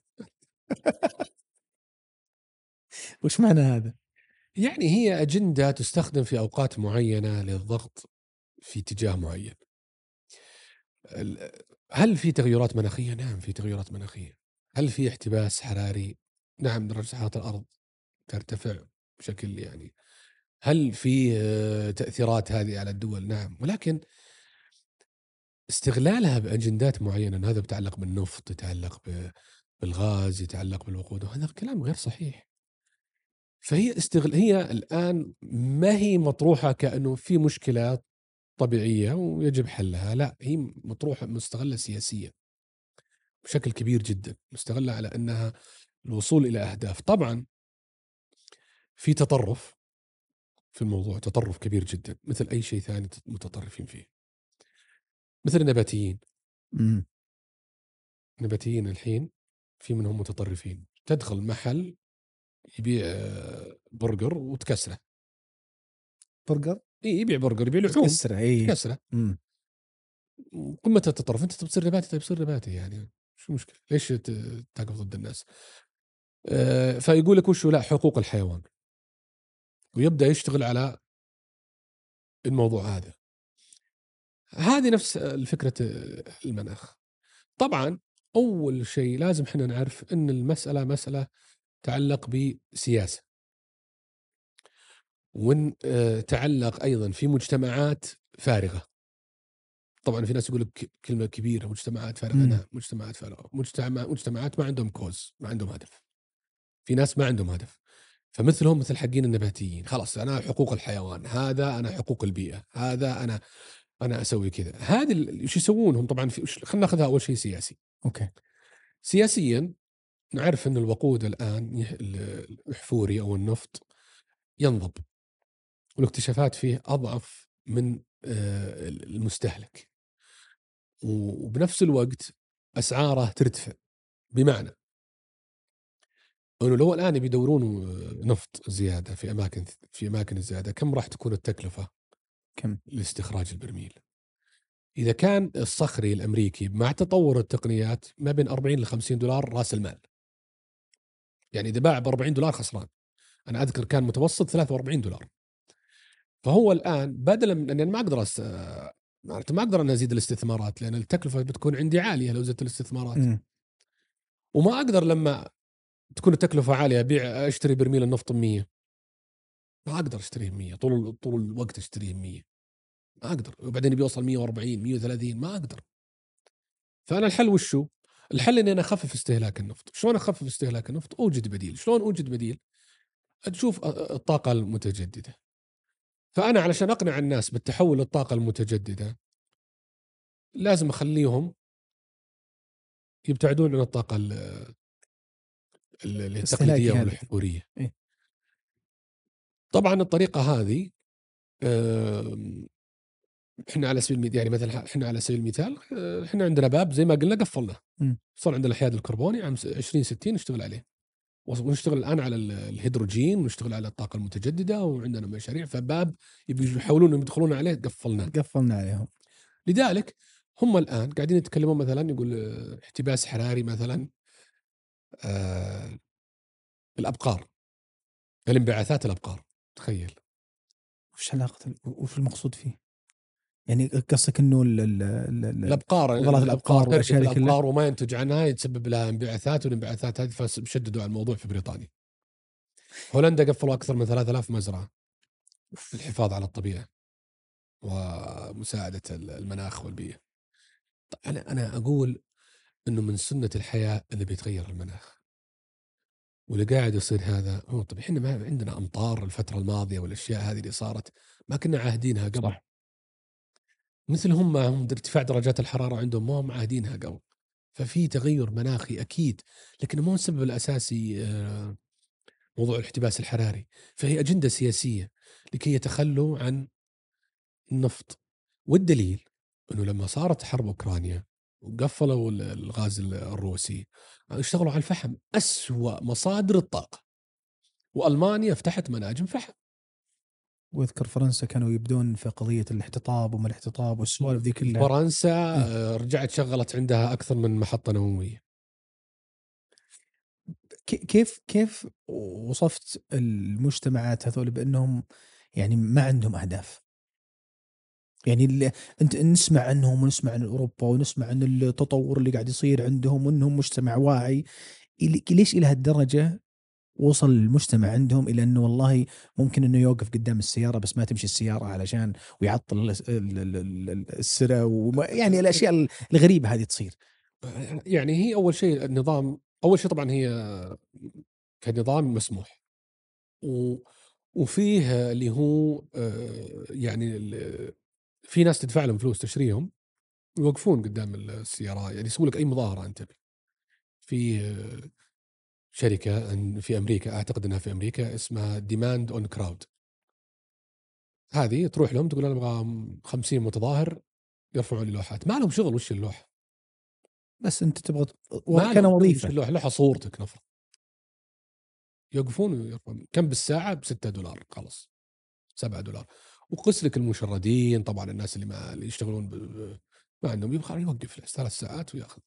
وش معنى هذا؟ يعني هي أجندة تستخدم في أوقات معينة للضغط في اتجاه معين. هل في تغيرات مناخية؟ نعم في تغيرات مناخية. هل في احتباس حراري؟ نعم درجة حرارة الأرض ترتفع بشكل يعني. هل في تأثيرات هذه على الدول؟ نعم. ولكن استغلالها بأجندات معينة، هذا بيتعلق بالنفط، يتعلق بالغاز، يتعلق بالوقود، وهذا كلام غير صحيح. فهي استغل هي الآن ما هي مطروحة كأنه في مشكلة طبيعية ويجب حلها، لا هي مطروحة مستغلة سياسيا بشكل كبير جدا، مستغلة على أنها الوصول إلى أهداف. طبعا في تطرف في الموضوع، تطرف كبير جدا مثل أي شيء ثاني متطرفين فيه، مثل النباتيين. امم النباتيين الحين في منهم متطرفين، تدخل محل يبيع آه، برجر وتكسره. برجر إيه يبيع برجر، يبيع لحوم تكسره اي. تكسره. امم قمة التطرف. أنت تصير نباتي، طيب صير نباتي يعني شو المشكلة؟ ليش ت- تقف ضد الناس؟ آه، فيقول لك وشو، لا حقوق الحيوان، ويبدأ يشتغل على الموضوع هذا. هذه نفس الفكرة المناخ. طبعا أول شيء لازم احنا نعرف أن المسألة مسألة تعلق بسياسة، وتعلق أيضا في مجتمعات فارغة. طبعا في ناس يقول لك كلمة كبيرة، مجتمعات فارغة. امم نعم مجتمعات فارغة، مجتمع مجتمعات ما عندهم كوز، ما عندهم هدف. في ناس ما عندهم هدف، فمثلهم مثل حقين النباتيين، خلاص أنا حقوق الحيوان، هذا أنا حقوق البيئة، هذا أنا أنا أسوي كذا. هذه ال- ايش يسوونهم طبعا في وش- خلينا ناخذها أول شيء سياسي. اوكي. سياسيا نعرف أن الوقود الآن يح- ال- الأحفوري أو النفط ينضب، والاكتشافات فيه أضعف من آه، المستهلك، وبنفس الوقت أسعاره ترتفع. بمعنى أنه لو الآن بيدورون آه، نفط زيادة في أماكن في أماكن زيادة، كم راح تكون التكلفة كم؟ لاستخراج البرميل؟ إذا كان الصخري الأمريكي مع تطور التقنيات ما بين أربعين ل خمسين دولار رأس المال، يعني إذا باع ب أربعين دولار خسران. أنا أذكر كان متوسط ثلاثة وأربعين دولار. فهو الآن بدلا من أن ما أقدر أس... معناته ما أقدر أن أزيد الاستثمارات، لأن التكلفة بتكون عندي عالية لو زدت الاستثمارات. امم وما أقدر لما تكون التكلفة عالية أبيع أشتري برميل النفط مية. ما أقدر أشتريه مية طول طول الوقت، أشتريه مية ما أقدر، وبعدين بيوصل مية وأربعين مية وثلاثين ما أقدر. فأنا الحل وشو؟ الحل إني أنا أخفف استهلاك النفط. شلون أخفف استهلاك النفط؟ أوجد بديل. شلون أوجد بديل؟ تشوف الطاقة المتجددة. فأنا علشان أقنع الناس بالتحول للطاقة المتجددة لازم أخليهم يبتعدون عن الطاقة ال- ال- اللي هي التقليدية استهلاكي أو هذا. الأحفورية. إيه؟ طبعا الطريقة هذه آم، احنا على سبيل المثال، يعني مثلا احنا على سبيل المثال آه، احنا عندنا باب زي ما قلنا قفلناه. مم. صار عندنا الحياد الكربوني عام عشرين ستين نشتغل عليه، ونشتغل الان على ال- الهيدروجين، ونشتغل على الطاقه المتجدده، وعندنا مشاريع. فباب يبي يحاولون يدخلون عليه قفلناه. قفلنا عليهم. لذلك هم الان قاعدين يتكلمون مثلا يقول آه، احتباس حراري مثلا، آه الابقار، الانبعاثات الابقار. تخيل وش علاقة؟ وش المقصود فيه؟ يعني قصدك انه ال- ال- ال- ال- الابقار فضلات الابقار الابقار ترقة والاشياء ذي كلها. الابقار وما ينتج عنها يتسبب لها انبعاثات، والانبعاثات هذه فشددوا على الموضوع في بريطانيا. هولندا قفلوا اكثر من ثلاثة آلاف مزرعه للحفاظ على الطبيعه ومساعده المناخ والبيئه. طيب انا انا اقول انه من سنه الحياه اللي بيتغير المناخ، واللي قاعد يصير هذا هو طبيعي. احنا ما عندنا امطار الفتره الماضيه والاشياء هذه اللي صارت ما كنا عاهدينها قبل. صح. مثل هم هم ارتفاع درجات الحراره عندهم ما هم عاهدينها قبل. ففي تغير مناخي اكيد، لكن مو السبب الاساسي آه، موضوع الاحتباس الحراري. فهي اجنده سياسيه لكي يتخلوا عن النفط. والدليل انه لما صارت حرب اوكرانيا وقفلوا ال- الغاز الروسي، اشتغلوا على الفحم، أسوأ مصادر الطاقه. والمانيا فتحت مناجم فحم. واذكر فرنسا كانوا يبدون في قضيه الاحتطاب وما الاحتطاب والسوالف ذي كلها. فرنسا إيه. آه، رجعت شغلت عندها اكثر من محطه نوويه. ك- كيف كيف وصفت المجتمعات هذول بانهم يعني ما عندهم اهداف؟ يعني اللي انت نسمع عنهم ونسمع عن اوروبا ونسمع عن التطور اللي قاعد يصير عندهم وانهم مجتمع واعي. إلي- ليش الى هالدرجه وصل المجتمع عندهم الى انه والله ممكن انه يوقف قدام السياره بس ما تمشي السياره علشان ويعطل ال- ال- ال- ال- السرة وما يعني الاشياء الغريبه هذه تصير. يعني هي اول شيء النظام، اول شيء طبعا هي كنظام مسموح، و وفيه اللي هو آه، يعني ال- في ناس تدفع لهم فلوس تشريهم، يوقفون قدام السيارات، يعني يسوون لك اي مظاهره انت تبي. في آه، شركه أن- في امريكا، اعتقد انها في امريكا، اسمها ديماند اون كراود. هذه تروح لهم تقول انا ابغى خمسين متظاهر يرفعوا لي لوحات. ما لهم شغل وش اللوحه، بس انت تبغى ما كان لهم شغل وش وظيفه. اللوحه. لوحه صورتك نفرض، يوقفون ويرفعون. كم بالساعة؟ بستة دولار، خلاص سبعة دولار. وقس لك المشردين طبعا، الناس اللي ما اللي يشتغلون ب... ب- ما عندهم يبغى يوقف له ثلاث ساعات وياخذ.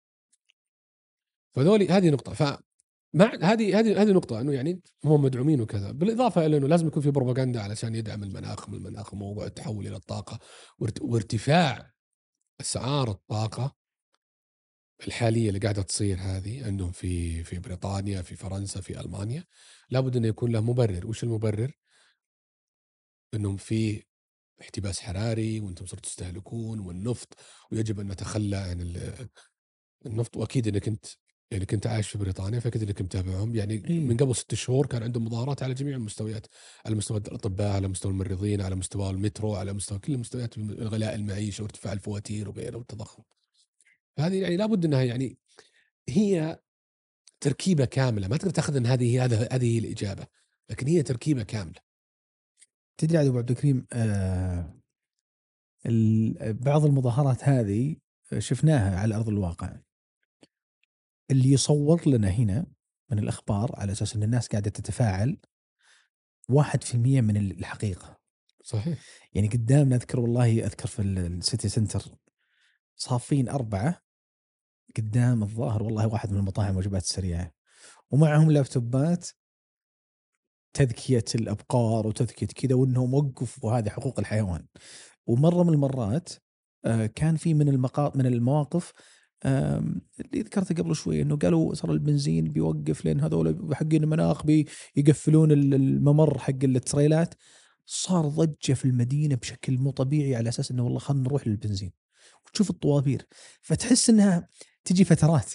فذولي هذه نقطة. ف مع هذه هذه هذه نقطة انه يعني هم مدعومين وكذا، بالاضافة الى انه لازم يكون في بروباغندا علشان يدعم المناخ، من المناخ وموضوع التحول الى الطاقة وارت... وارتفاع اسعار الطاقة الحالية اللي قاعدة تصير هذه عندهم في في بريطانيا، في فرنسا، في المانيا. لابد انه يكون له مبرر. وش المبرر؟ انهم في احتباس حراري وانتم صرتوا تستهلكون، والنفط ويجب ان نتخلى عن ال- النفط. واكيد انك انت يعني كنت عايش في بريطانيا، فاكيد انك متابعهم. يعني من إيه. قبل ست شهور كان عندهم مظاهرات على جميع المستويات، على مستوى الاطباء، على مستوى الممرضين، على مستوى المترو، على مستوى كل المستويات، غلاء المعيشه وارتفاع الفواتير وغيره والتضخم. هذه يعني لابد انها يعني هي تركيبه كامله. ما تقدر تاخذ ان هذه هي هذا هذه هي الاجابه، لكن هي تركيبه كامله. تدري عاد ابو عبد الكريم، آه ال- بعض المظاهرات هذه شفناها على ارض الواقع. اللي يصور لنا هنا من الاخبار على اساس ان الناس قاعده تتفاعل واحد في المية من الحقيقه. صحيح. يعني قدامنا اذكر، والله اذكر في ال- السيتي سنتر صافين اربعه قدام الظاهر، والله واحد من المطاعم الوجبات السريعه، ومعهم لابتوبات تذكيه الابقار وتذكيه كذا، وانهم وقفوا هذه حقوق الحيوان. ومره من المرات آه، كان في من المقا... من المواقف آم، اللي ذكرته قبل شوي، انه قالوا صار البنزين بيوقف لين هذول حقين المناخ بيقفلون ال- الممر حق التريلات. صار ضجه في المدينه بشكل مو طبيعي على اساس انه والله خلينا نروح للبنزين، وتشوف الطوابير. فتحس انها تجي فترات.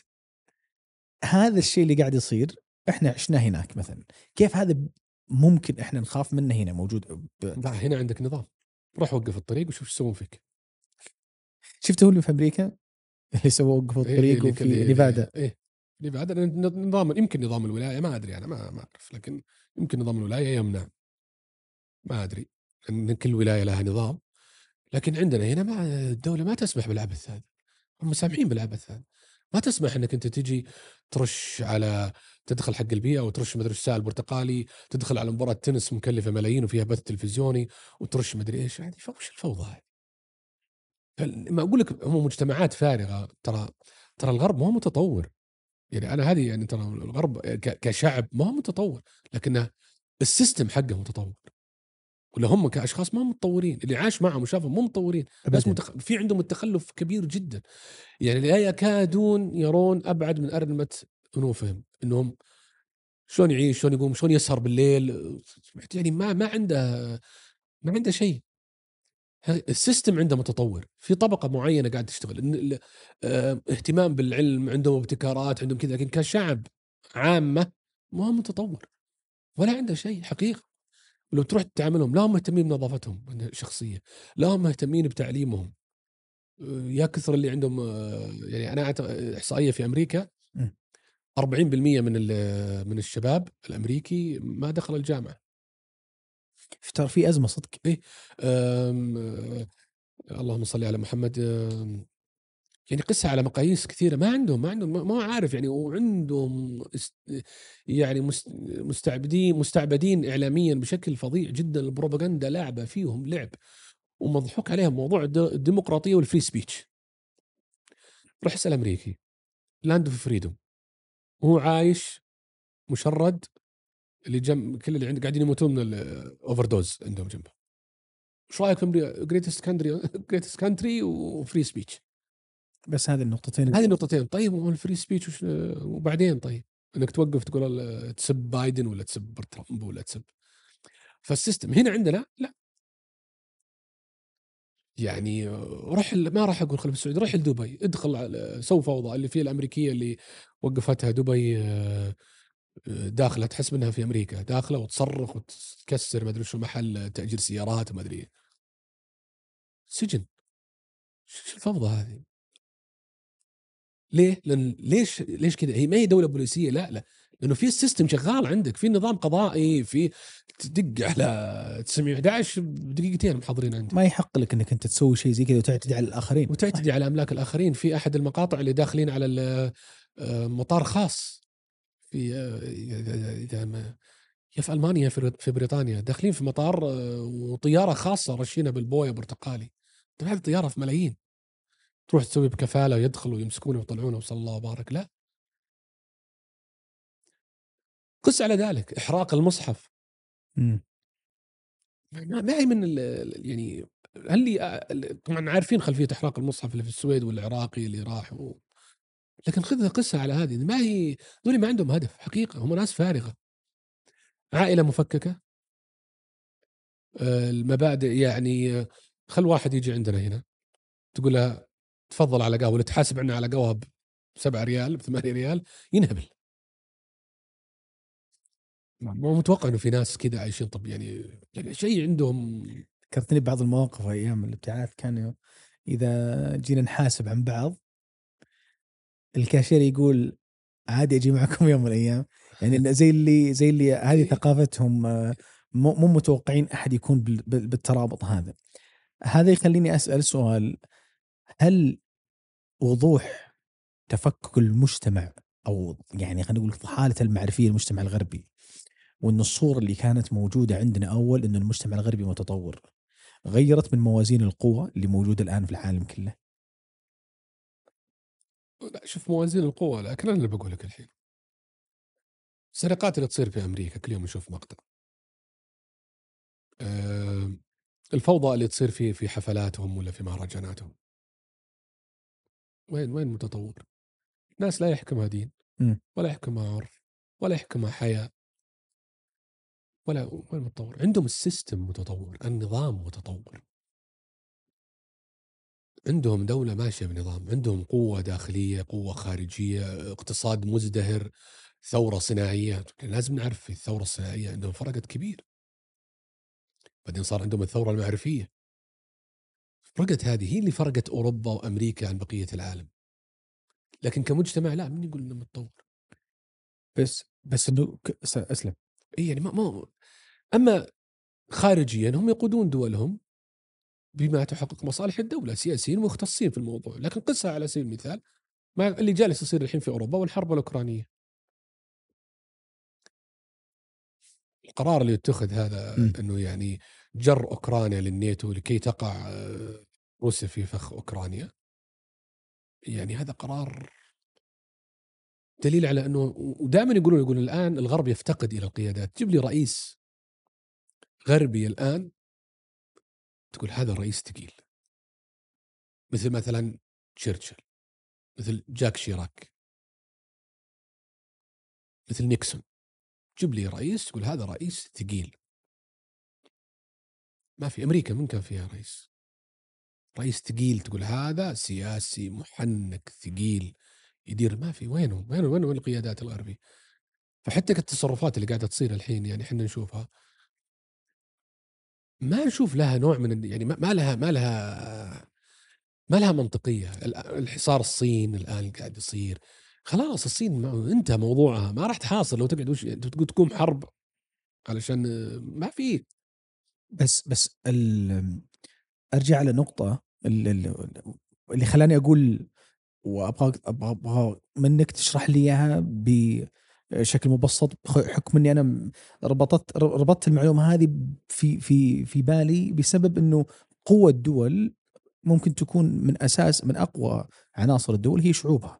هذا الشيء اللي قاعد يصير احنا عشناه هناك مثلا. كيف هذا ممكن احنا نخاف منه هنا موجود ب... لا، هنا عندك نظام. روح وقف الطريق وشوف ايش يسوون فيك. شفته اللي في امريكا اللي سووا وقفوا إيه اللي الطريق اللي وفي اللي اللي- نيفادا. ايه اللي بعد نظام، يمكن نظام الولايه ما ادري، انا ما ما اعرف، لكن يمكن نظام الولايه يمنع، ما ادري. ان كل ولايه لها نظام. لكن عندنا هنا ما الدوله ما تسمح بالعبث هذا. هم سامحين بالعبث هذا. ما تسمح انك انت تجي ترش على، تدخل حق البيئه وترش مدري ايش سائل برتقالي، تدخل على مباراه تنس مكلفه ملايين وفيها بث تلفزيوني وترش مدري ايش. هذه وش الفوضى هذه؟ ما اقول لك هم مجتمعات فارغه. ترى ترى الغرب ما هو متطور. يعني انا هذه يعني ترى الغرب ك- كشعب ما هو متطور، لكنه السيستم حقه متطور. ولا هم كاشخاص ما هم متطورين. اللي عاش معهم وشافهم مو متطورين. ناس ابدا. متخ... في عندهم التخلف كبير جدا. يعني لا يكادون يرون ابعد من ارنبه انوفهم، انهم شلون يعيش، شلون يقوم، شلون يسهر بالليل. يعني ما ما عنده ما عنده شيء. السيستم عنده متطور، في طبقه معينه قاعد تشتغل، إن ال- آه، اهتمام بالعلم، عندهم ابتكارات، عندهم كذا. لكن كشعب عامه ما هو متطور ولا عنده شيء حقيقه. ولو تروح تعاملهم، لا هم مهتمين بنظافتهم الشخصيه، لا هم مهتمين بتعليمهم. آه، يا كثر اللي عندهم. آه، يعني انا أعتقد احصائيه في امريكا م. أربعين بالمئة من ال- من الشباب الامريكي ما دخل الجامعه. ترى في ازمه صدق. ايه. آم، آه، اللهم صل على محمد. آم، يعني قسها على مقاييس كثيره. ما عندهم ما عندهم ما ما عارف يعني. وعندهم است يعني مست- مستعبدين مستعبدين اعلاميا بشكل فظيع جدا. البروباغندا لاعبه فيهم لعب، ومضحوك عليهم موضوع الد- الديمقراطيه والفري سبيتش. روح اسال امريكي لاند اوف فريدوم، وهو عايش مشرد، اللي جنب كل اللي عنده قاعدين يموتون من الاوفر دوز عندهم جنبه. ايش رايك في امريكا؟ جريتست كانتري، جريتست كانتري وفري سبيتش. بس هذه النقطتين. هذه النقطتين. طيب والفري سبيتش وش وبعدين؟ طيب انك توقف تقول ال- تسب بايدن ولا تسب ترامب ولا تسب. فالسيستم هنا عندنا لا. يعني روح ال- ما راح اقول خلف السعوديه، روح لدبي، ادخل على- سو فوضى اللي فيها الامريكيه اللي وقفتها دبي. آه، آه، داخله تحس منها في امريكا، داخله وتصرخ وتكسر ما ادري شو محل تاجير سيارات وما ادري. سجن. شو الفوضى هذه؟ ليه؟ لان ليش ليش كذا؟ هي ما هي دوله بوليسيه، لا لا. لانه في السيستم شغال عندك، في نظام قضائي، في تدق على تسعمئة وأحد عشر بدقيقتين محضرين عندك. ما يحق لك انك انت تسوي شيء زي كذا وتعتدي على الاخرين. وتعتدي على املاك الاخرين. في احد المقاطع اللي داخلين على ال- آه، مطار خاص في إذا ما يا في ألمانيا في في بريطانيا داخلين في مطار وطيارة خاصة رشينها بالبوية برتقالي. طيب هذه الطيارة في ملايين، تروح تسوي بكفالة ويدخلوا ويمسكونه ويطلعونه وصلى الله وبارك. لا، قس على ذلك إحراق المصحف. مم. ما ما هي من ال يعني هل لي طبعًا عارفين خلفية إحراق المصحف اللي في السويد والعراقي اللي راح و لكن خذها قسها على هذه، ما هي ذولي ما عندهم هدف حقيقة، هم ناس فارغة، عائلة مفككة. آآ المبادئ يعني خل واحد ييجي عندنا هنا تقول له تفضل على قهوة، واللي تحاسب عنها على قهوة بسبعة ريال بثمانية ريال ينهبل. مو متوقع إنه في ناس كذا عايشين طب يعني يعني شيء عندهم. ذكرتني ببعض المواقف أيام الابتعاث، كانوا إذا جينا نحاسب عن بعض الكاشير يقول عادي أجي معكم يوم من الأيام. يعني إنه زي اللي زي اللي هذه إيه. ثقافتهم، آه، مو مو متوقعين أحد يكون بال- بال- بالترابط هذا. هذا يخليني أسأل سؤال: هل وضوح تفكك المجتمع، أو يعني خلينا نقول حالة المعرفية المجتمع الغربي، وأن الصورة اللي كانت موجودة عندنا أول أن المجتمع الغربي متطور، غيرت من موازين القوة اللي موجودة الآن في العالم كله؟ لأ شوف موازين القوى، لكن أنا اللي باقول لك الحين، السرقات اللي تصير في أمريكا كل يوم نشوف مقطع. آآ الفوضى اللي تصير في في حفلاتهم والّا في مهرجاناتهم. وين وين المتطور؟ ناس لا يحكمها دين، مم. ولا يحكمها عرف، ولا يحكمها حياء، ولا وين المتطور؟ عندهم السيستم متطور، النظام متطور. عندهم دولة ماشية بنظام، عندهم قوة داخلية، قوة خارجية، اقتصاد مزدهر، ثورة صناعية. لازم نعرف في الثورة الصناعية عندهم فرقت كبير. بعدين صار عندهم الثورة المعرفية. فرقت هذه هي اللي فرقت أوروبا وأمريكا عن بقية العالم. لكن كمجتمع لا، من يقول إنه متطور؟ بس بس انه ك- س- اسلم. إيه يعني ما ما أما خارجيا هم يقودون دولهم بما تحقق مصالح الدولة، سياسيين مختصين في الموضوع. لكن قسها على سبيل المثال ما اللي جالس يصير الحين في أوروبا والحرب الأوكرانية. القرار اللي يتخذ هذا مم. أنه يعني جر أوكرانيا للناتو لكي تقع آه، روسيا في فخ أوكرانيا، يعني هذا قرار دليل على أنه، ودائما يقولون يقولون الآن الغرب يفتقد إلى القيادات. جيب لي رئيس غربي الآن تقول هذا الرئيس ثقيل، مثل مثلا تشرشل، مثل جاك شيراك، مثل نيكسون. جيب لي رئيس تقول هذا رئيس ثقيل. ما في. أمريكا من كان فيها رئيس رئيس ثقيل تقول هذا سياسي محنك ثقيل يدير؟ ما في. وينهم وين وين وين القيادات الغربية؟ فحتى التصرفات اللي قاعدة تصير الحين يعني احنا نشوفها، ما نشوف لها نوع من ال- يعني ما ما لها ما لها ما لها منطقية. ال- الحصار الصين الآن اللي قاعد يصير، خلاص الصين ما- انتهى موضوعها، ما راح تحاصر. لو تقعد وش تقول تقوم حرب علشان ما في. بس بس ال- ارجع لنقطة ال- ال- اللي خلاني اقول، وابغى ابغى ابغى منك تشرح لي اياها بشكل مبسط، خ- حكم اني انا م- ربطت ربطت المعلومة هذه في في في بالي بسبب انه قوة الدول ممكن تكون من اساس من اقوى عناصر الدول هي شعوبها.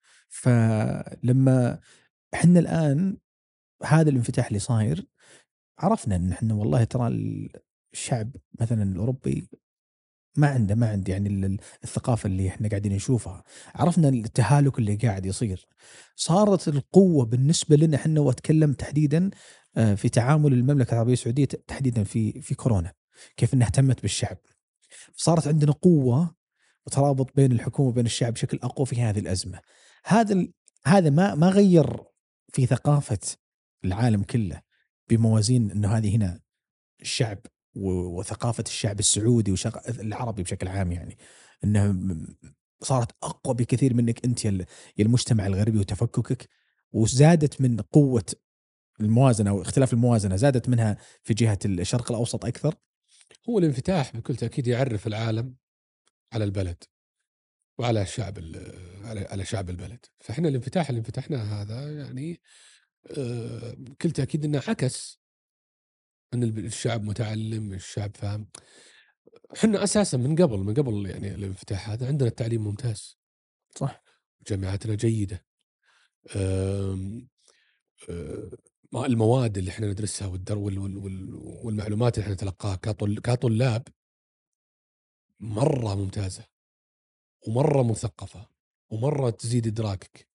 فلما احنا الان هذا الانفتاح اللي صاير، عرفنا ان احنا والله ترى الشعب مثلا الاوروبي ما عنده ما عنده يعني ال- الثقافه اللي احنا قاعدين نشوفها. عرفنا التهالك اللي قاعد يصير. صارت القوه بالنسبه لنا احنا، واتكلم تحديدا آه، في تعامل المملكه العربيه السعوديه تحديدا في في كورونا، كيف انها اهتمت بالشعب. صارت عندنا قوه وترابط بين الحكومه وبين الشعب بشكل اقوى في هذه الازمه. هذا ال- هذا ما ما غير في ثقافه العالم كله بموازين انه هذه هنا الشعب و- وثقافه الشعب السعودي والعربي بشكل عام، يعني انها م- صارت اقوى بكثير منك انت يا ال- يا المجتمع الغربي وتفككك، وزادت من قوه الموازنه او اختلاف الموازنه، زادت منها في جهه الشرق الاوسط اكثر. هو الانفتاح بكل تأكيد يعرف العالم على البلد وعلى شعب ال- على على شعب البلد. فاحنا الانفتاح اللي انفتحناه هذا يعني آه، بكل تأكيد أنه عكس أن الشعب متعلم، الشعب فاهم. احنا أساسا من قبل من قبل يعني الانفتاح هذا عندنا التعليم ممتاز، صح. جامعاتنا جيدة. آم، آه، المواد اللي احنا ندرسها والدر وال- وال- وال- والمعلومات اللي احنا نتلقاها كطل كطلاب مرة ممتازة ومرة مثقفة ومرة تزيد إدراكك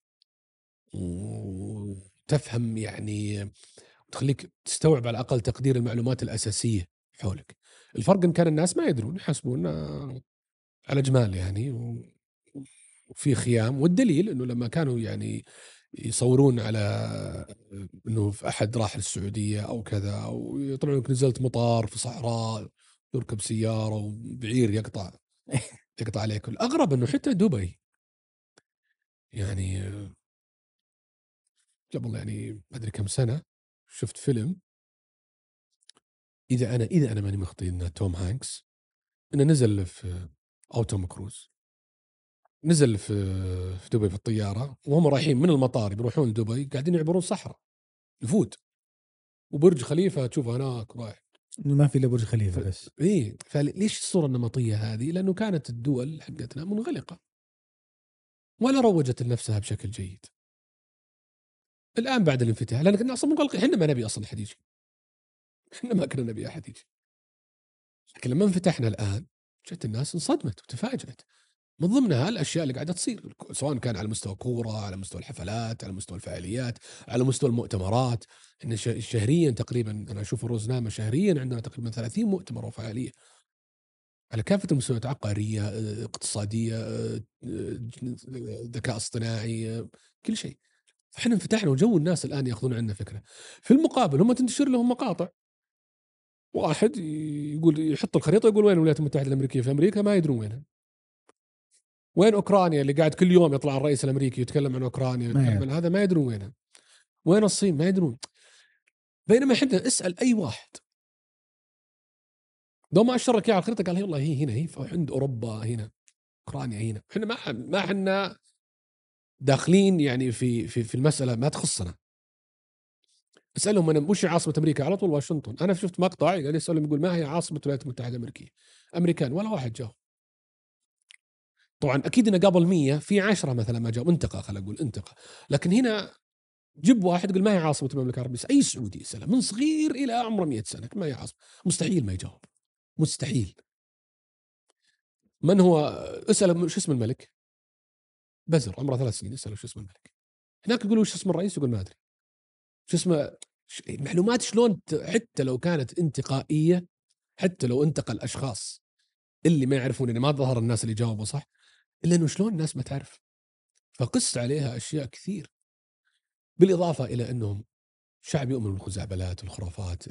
وتفهم يعني، وتخليك تستوعب على الأقل تقدير المعلومات الأساسية حولك. الفرق إن كان الناس ما يدرون، يحسبون على جمال يعني و- وفي خيام. والدليل انه لما كانوا يعني يصورون على انه في احد راح للسعوديه او كذا، او يطلعون لك نزلت مطار في صحراء يركب سياره وبعير يقطع يقطع عليك. الاغرب انه حتى دبي يعني قبل يعني ما ادري كم سنه شفت فيلم، اذا انا اذا انا ماني مخطئ انه توم هانكس، انه نزل في او توم كروز نزل في في دبي في الطياره، وهم رايحين من المطار بيروحون لدبي قاعدين يعبرون صحراء الفود، وبرج خليفه تشوفه هناك رايح. ما في الا برج خليفه ف... بس. ايه فليش الصوره النمطيه هذه؟ لانه كانت الدول حقتنا منغلقه ولا روجت لنفسها بشكل جيد. الان بعد الانفتاح، لان كنا اصلا منغلقين، احنا ما نبي اصلا احد يجي، احنا ما كنا نبي احد يجي. لكن لما انفتحنا الان جت الناس انصدمت وتفاجات من ضمنها الاشياء اللي قاعده تصير، سواء كان على مستوى الكوره، على مستوى الحفلات، على مستوى الفعاليات، على مستوى المؤتمرات. ان ش- شهريا تقريبا انا اشوف الروزنامه شهريا عندنا تقريبا ثلاثين مؤتمر وفعاليه على كافه المستويات، عقاريه، اه، اقتصاديه، اه، اه، ذكاء اصطناعي، اه، كل شيء. فاحنا انفتحنا وجو الناس الان ياخذون عنا فكره. في المقابل هم تنتشر لهم مقاطع، واحد يقول يحط الخريطه يقول وين الولايات المتحده الامريكيه في امريكا، ما يدرون وينها. وين اوكرانيا اللي قاعد كل يوم يطلع الرئيس الامريكي يتكلم عن اوكرانيا ما يتكلم يعرف. عن هذا، ما يدرون وينها. وين الصين، ما يدرون. بينما احنا اسال اي واحد لو ما اشر لك على الخريطه قال والله هي هنا، هي عند اوروبا هنا، اوكرانيا هنا. احنا ما ما احنا داخلين يعني في في في المساله ما تخصنا. اسالهم انا وش عاصمه امريكا، على طول واشنطن. انا شفت مقطع قاعد يسالهم يقول ما هي عاصمه الولايات المتحده الامريكيه، امريكان ولا واحد جاوب. طبعا اكيد انه قبل مية في عشرة مثلا ما جاوب، انتقى خلينا نقول انتقى. لكن هنا جيب واحد يقول ما هي عاصمة المملكة العربية السعودية، أي سعودي يسأله من صغير إلى عمره مئة سنة ما هي عاصمة، مستحيل ما يجاوب، مستحيل. من هو؟ اسأله شو اسم الملك، بزر عمره ثلاث سنين اسأله شو اسم الملك. هناك تقول وش اسم الرئيس يقول ما أدري. شو اسمه؟ ش- المعلومات شلون ت- حتى لو كانت انتقائية، حتى لو انتقى الأشخاص اللي ما يعرفون، يعني ما ظهر الناس اللي جاوبوا صح، إلا إنه شلون الناس ما تعرف. فقس عليها أشياء كثير، بالإضافة إلى أنهم شعب يؤمن بالخزعبلات والخرافات.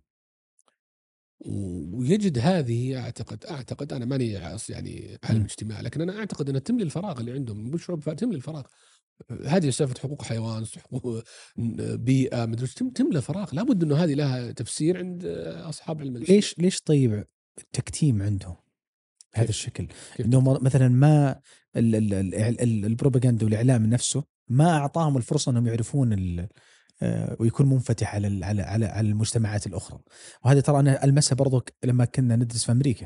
ويجد هذه اعتقد اعتقد انا ماني عاص- يعني عالم مم. اجتماع، لكن انا اعتقد انها تملي الفراغ اللي عندهم، مش رب تملي الفراغ. هذه سالفه حقوق حيوان، حقوق بيئه، مدري ايش، تم- تملى فراغ. لابد انه هذه لها تفسير عند اصحاب علم الاجتماع. ليش ليش طيب التكتيم عندهم بهذا كيف الشكل؟ كيف انه تكتب؟ م- مثلا ما ال- ال- ال- ال- البروباغندا والاعلام نفسه ما اعطاهم الفرصه انهم يعرفون ال- آه، ويكون منفتح على ال- على على على المجتمعات الاخرى. وهذا ترى انا المسها برضو ك- لما كنا ندرس في امريكا،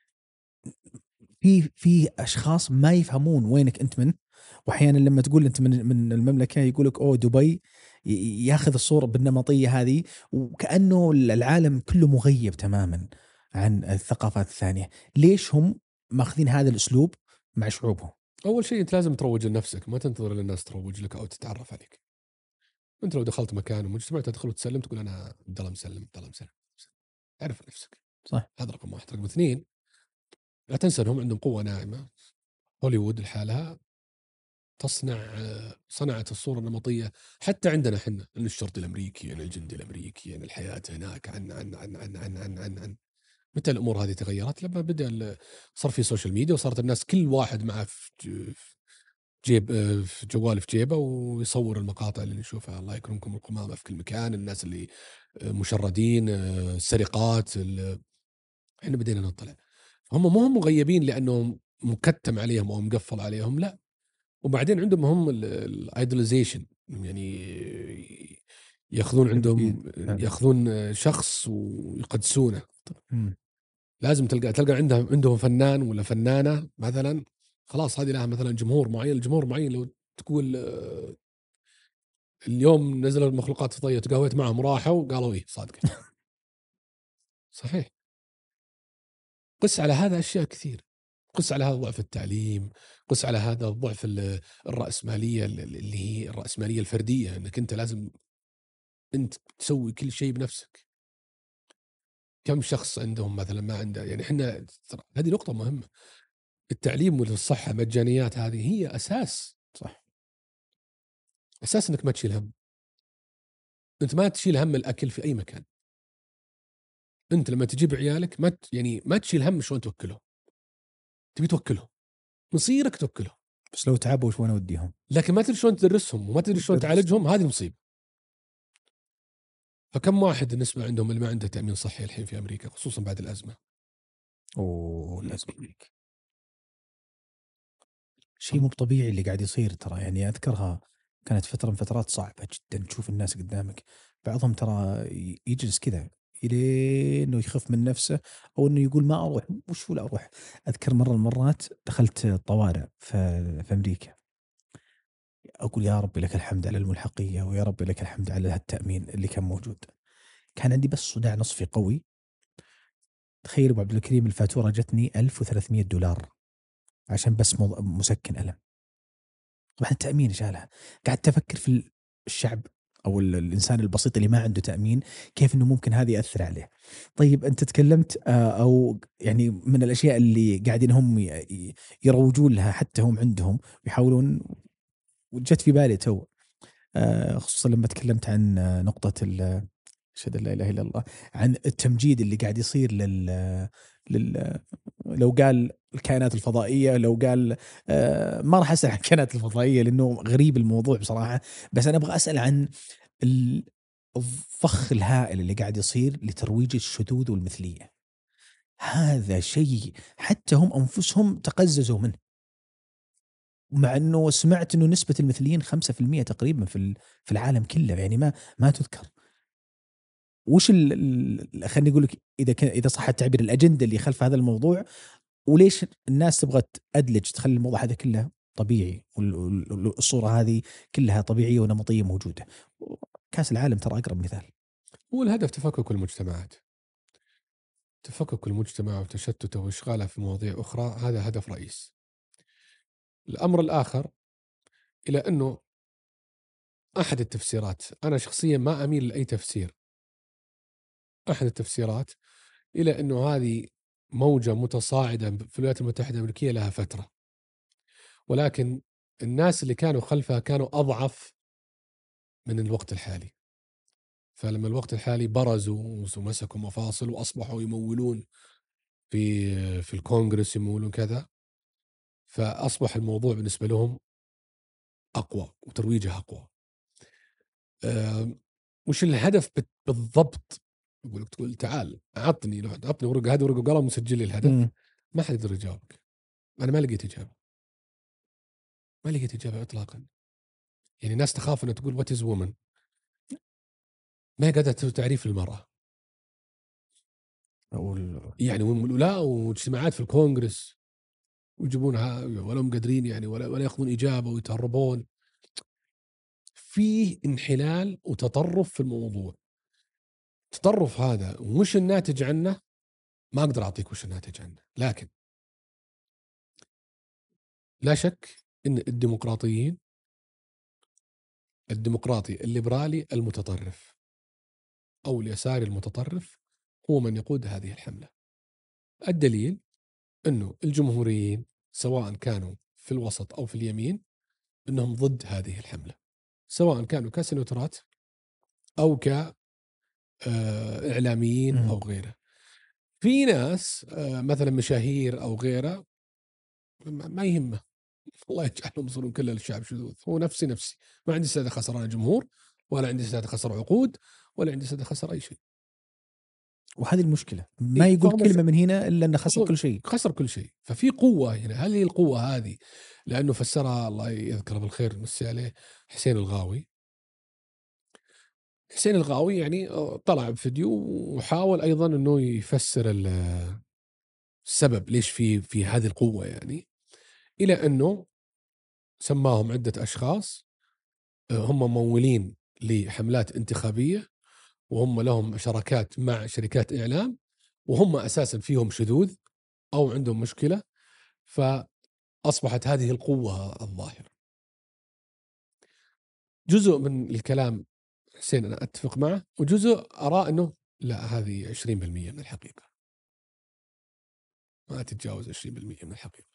في في اشخاص ما يفهمون وينك انت من. واحيانا لما تقول انت من من المملكه يقول لك اوه دبي، ي- ياخذ الصوره بالنمطيه هذه، وكانه العالم كله مغيب تماما عن الثقافات الثانيه. ليش هم ماخذين هذا الاسلوب مع شعوبهم؟ اول شيء انت لازم تروج لنفسك، ما تنتظر ان الناس تروج لك او تتعرف عليك. انت لو دخلت مكان ومجتمع تدخل وتسلم تقول انا عبد الله مسلم، عبد الله مسلم. اعرف نفسك، صح. هذا رقم واحد. رقم اثنين، لا تنسى انهم عندهم قوه ناعمه. هوليوود لحالها تصنع صنعت الصورة النمطية حتى عندنا احنا، ان الشرطي الامريكي، ان الجندي الامريكي، ان الحياة هناك عن عن عن عن عن عن عن, عن. متى الامور هذه تغيرت؟ لما بدا ال- صار في سوشيال ميديا، وصارت الناس كل واحد معه في ج- في جيب في جوال في جيبه، ويصور المقاطع اللي نشوفها. الله يكرمكم القمامة في كل مكان، الناس اللي مشردين، السرقات ال- احنا بدينا نطلع. هم مو هم مغيبين لانهم مكتم عليهم او مقفل عليهم، لا. وبعدين عندهم هم الايدوليزيشن، يعني ياخذون تنفيذ. عندهم نعم. ياخذون شخص ويقدسونه. مم. لازم تلقى تلقى عندهم عندهم فنان ولا فنانة مثلا، خلاص هذه لها مثلا جمهور معين. الجمهور معين لو تقول آه، اليوم نزلوا المخلوقات الفضائية تقهويت معهم راحوا قالوا إيه صادقة. صحيح. قس على هذا أشياء كثير، قس على هذا ضعف التعليم، قس على هذا الضعف ال- الرأسمالية اللي هي الرأسمالية الفردية، أنك أنت لازم أنت تسوي كل شيء بنفسك. كم شخص عندهم مثلا ما عنده، يعني احنا ترى هذه نقطة مهمة. التعليم والصحة مجانيات هذه هي أساس، صح. أساس أنك ما تشيل هم. أنت ما تشيل هم الأكل في أي مكان. أنت لما تجيب عيالك ما ت- يعني ما تشيل هم شلون توكلهم، تبي توكلهم مصيرك توكلهم، بس لو تعبوا وين اوديهم؟ لكن ما تدري شلون تدرسهم وما تدري شلون تعالجهم، هذه مصيبة. فكم واحد النسبة عندهم اللي ما عنده تأمين صحي الحين في أمريكا خصوصا بعد الأزمة؟ اوه الازمه شيء مو طبيعي اللي قاعد يصير ترى. يعني اذكرها كانت فتره من فترات صعبه جدا، تشوف الناس قدامك بعضهم ترى ي- يجلس كذا الى انه يخف من نفسه، او انه يقول ما اروح، وش ولا اروح. اذكر مره من المرات دخلت طوارئ في, في امريكا، اقول يا ربي لك الحمد على الملحقيه، ويا ربي لك الحمد على هالتامين اللي كان موجود. كان عندي بس صداع نصفي قوي. تخيل ابو عبد الكريم الفاتوره جتني ألف وثلاثمئة دولار عشان بس موض- مسكن الم. طبعا التامين شالها. قعدت افكر في الشعب او ال- الانسان البسيط اللي ما عنده تامين، كيف انه ممكن هذا ياثر عليه. طيب انت تكلمت آه، او يعني من الاشياء اللي قاعدين هم ي- ي- يروجون لها حتى هم عندهم ويحاولون، وجت في بالي تو آه، خصوصا لما تكلمت عن آه، نقطة ال- أشهد أن لا إله إلا الله، عن التمجيد اللي قاعد يصير لل, لل لو قال الكائنات الفضائية، لو قال آه، ما راح أسأل عن الكائنات الفضائية لأنه غريب الموضوع بصراحة، بس أنا أبغى أسأل عن ال- الضخ الهائل اللي قاعد يصير لترويج الشذوذ والمثلية. هذا شيء حتى هم أنفسهم تقززوا منه، مع انه سمعت انه نسبه المثليين خمسة في المئة تقريبا في ال- في العالم كله، يعني ما ما تذكر. وش ال- ال- خليني اقول لك اذا كان اذا صح التعبير الاجنده اللي خلف هذا الموضوع، وليش الناس تبغى تأدلج تخلي الموضوع هذا كله طبيعي، والصوره هذه كلها طبيعيه ونمطيه موجوده. كاس العالم ترى اقرب مثال. هو الهدف تفكك المجتمعات، تفكك المجتمع وتشتته وإشغاله في مواضيع أخرى، هذا هدف رئيس. الأمر الآخر إلى أنه أحد التفسيرات، أنا شخصيا ما أميل لأي تفسير، أحد التفسيرات إلى أنه هذه موجة متصاعدة في الولايات المتحدة الأمريكية لها فترة، ولكن الناس اللي كانوا خلفها كانوا أضعف من الوقت الحالي. فلما الوقت الحالي برزوا ومسكوا مفاصل وأصبحوا يمولون في في الكونغرس، يمولون كذا، فأصبح الموضوع بالنسبة لهم أقوى وترويجه أقوى. أه وش الهدف بالضبط؟ يقول لك تقول تعال عطني لو عطني ورقة، هذه ورقة وقلم مسجل لي الهدف، مم. ما حد يقدر يجاوبك. أنا ما لقيت إجابة، ما لقيت إجابة إطلاقا. يعني ناس تخاف أن تقول وات إز وومن، ما قادرة تعريف المرأة. أقول يعني لا، واجتماعات في الكونغرس ويجيبونها ولا هم قادرين يعني ولا ولا ياخذون إجابة ويتهربون. فيه انحلال وتطرف في الموضوع. التطرف هذا وش الناتج عنه ما أقدر أعطيك وش الناتج عنه، لكن لا شك أن الديمقراطيين، الديمقراطي الليبرالي المتطرف أو اليساري المتطرف هو من يقود هذه الحملة. الدليل أنه الجمهوريين سواء كانوا في الوسط أو في اليمين أنهم ضد هذه الحملة، سواء كانوا كسيناتورات أو كإعلاميين مم. أو غيره. في ناس آه، مثلا مشاهير أو غيره ما ما يهمه، الله يجعلهم يصيرون كل الشعب شذوذ، هو نفسي نفسي، ما عندي استعداد خسر أنا جمهور، ولا عندي استعداد خسر عقود، ولا عندي استعداد خسر أي شيء. وهذه المشكله، ما إيه يقول فهم كلمه من هنا الا انه خسر كل شيء. خسر كل شيء. ففي قوة هنا، هل هي القوة هذه؟ لأنه فسرها الله يذكره بالخير نسي عليه حسين الغاوي، حسين الغاوي يعني طلع بفيديو وحاول أيضا أنه يفسر السبب ليش في في هذه القوة، يعني إلى أنه سماهم عدة أشخاص هم ممولين لحملات انتخابية، وهم لهم شراكات مع شركات إعلام، وهم أساسا فيهم شذوذ أو عندهم مشكلة، فأصبحت هذه القوة الظاهرة. جزء من الكلام حسين أنا أتفق معه، وجزء أرى أنه لا، هذه عشرين بالمئة من الحقيقة، ما تتجاوز عشرين بالمئة من الحقيقة.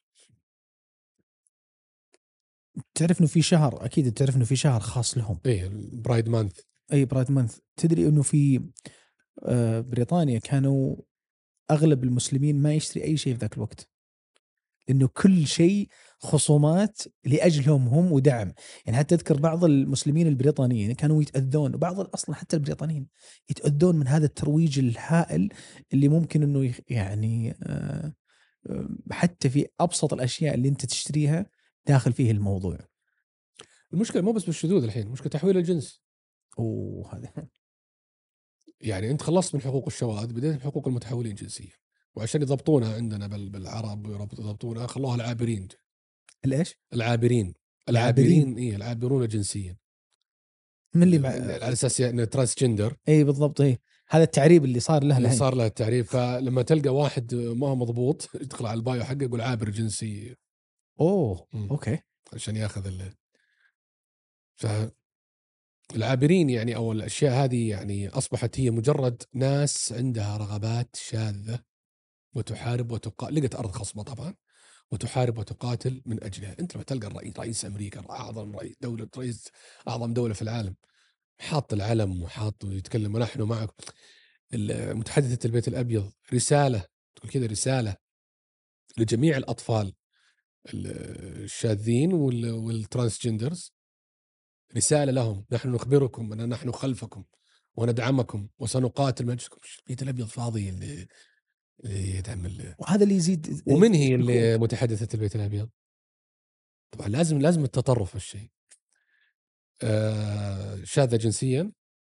تعرف انه في شهر، اكيد تعرف انه في شهر خاص لهم، ايه برايد مانث. اي برايد مانث. تدري انه في آه، بريطانيا كانوا اغلب المسلمين ما يشتري اي شيء في ذاك الوقت، لانه كل شيء خصومات لاجلهم هم ودعم. يعني حتى تذكر بعض المسلمين البريطانيين كانوا يتاذون، وبعض اصلا حتى البريطانيين يتاذون من هذا الترويج الهائل اللي ممكن انه يخ- يعني آه، آه، حتى في ابسط الاشياء اللي انت تشتريها داخل فيه الموضوع. المشكلة مو بس بالشذوذ، الحين مشكلة تحويل الجنس. وهذا يعني أنت خلصت من حقوق الشواذ، بديت بحقوق المتحولين جنسيا، وعشان يضبطونها عندنا بال- بالعرب يضبطونها خلوها العابرين. الايش؟ العابرين العابرين. العابرين إيه، العابرون جنسيا. من اللي مع... على أساس أنه ترانسجندر، اي بالضبط، اي هذا التعريب اللي صار له اللي الحين. صار له التعريف. فلما تلقى واحد ما هو مضبوط يدخل على البايو حقه يقول عابر جنسي. اوه مم. اوكي. عشان ياخذ ال فالعابرين يعني او الاشياء هذه يعني اصبحت هي مجرد ناس عندها رغبات شاذة وتحارب وتقاتل، لقت ارض خصبة طبعا، وتحارب وتقاتل من اجلها. انت لما تلقى الرئيس رئيس امريكا، اعظم رئيس دوله، رئيس اعظم دوله في العالم، حاط العلم وحاط ويتكلم ونحن معك. متحدثة البيت الابيض رسالة تقول كذا، رسالة لجميع الاطفال الشاذين والترانسجندرز، رسالة لهم: نحن نخبركم أن نحن خلفكم وندعمكم وسنقاتل من أجلكم. البيت الأبيض فاضي اللي اللي يدعم اللي. وهذا اللي يزيد. ومن هي اللي متحدثة البيت الأبيض؟ طبعا لازم لازم التطرف في الشيء. آه شاذة جنسيا،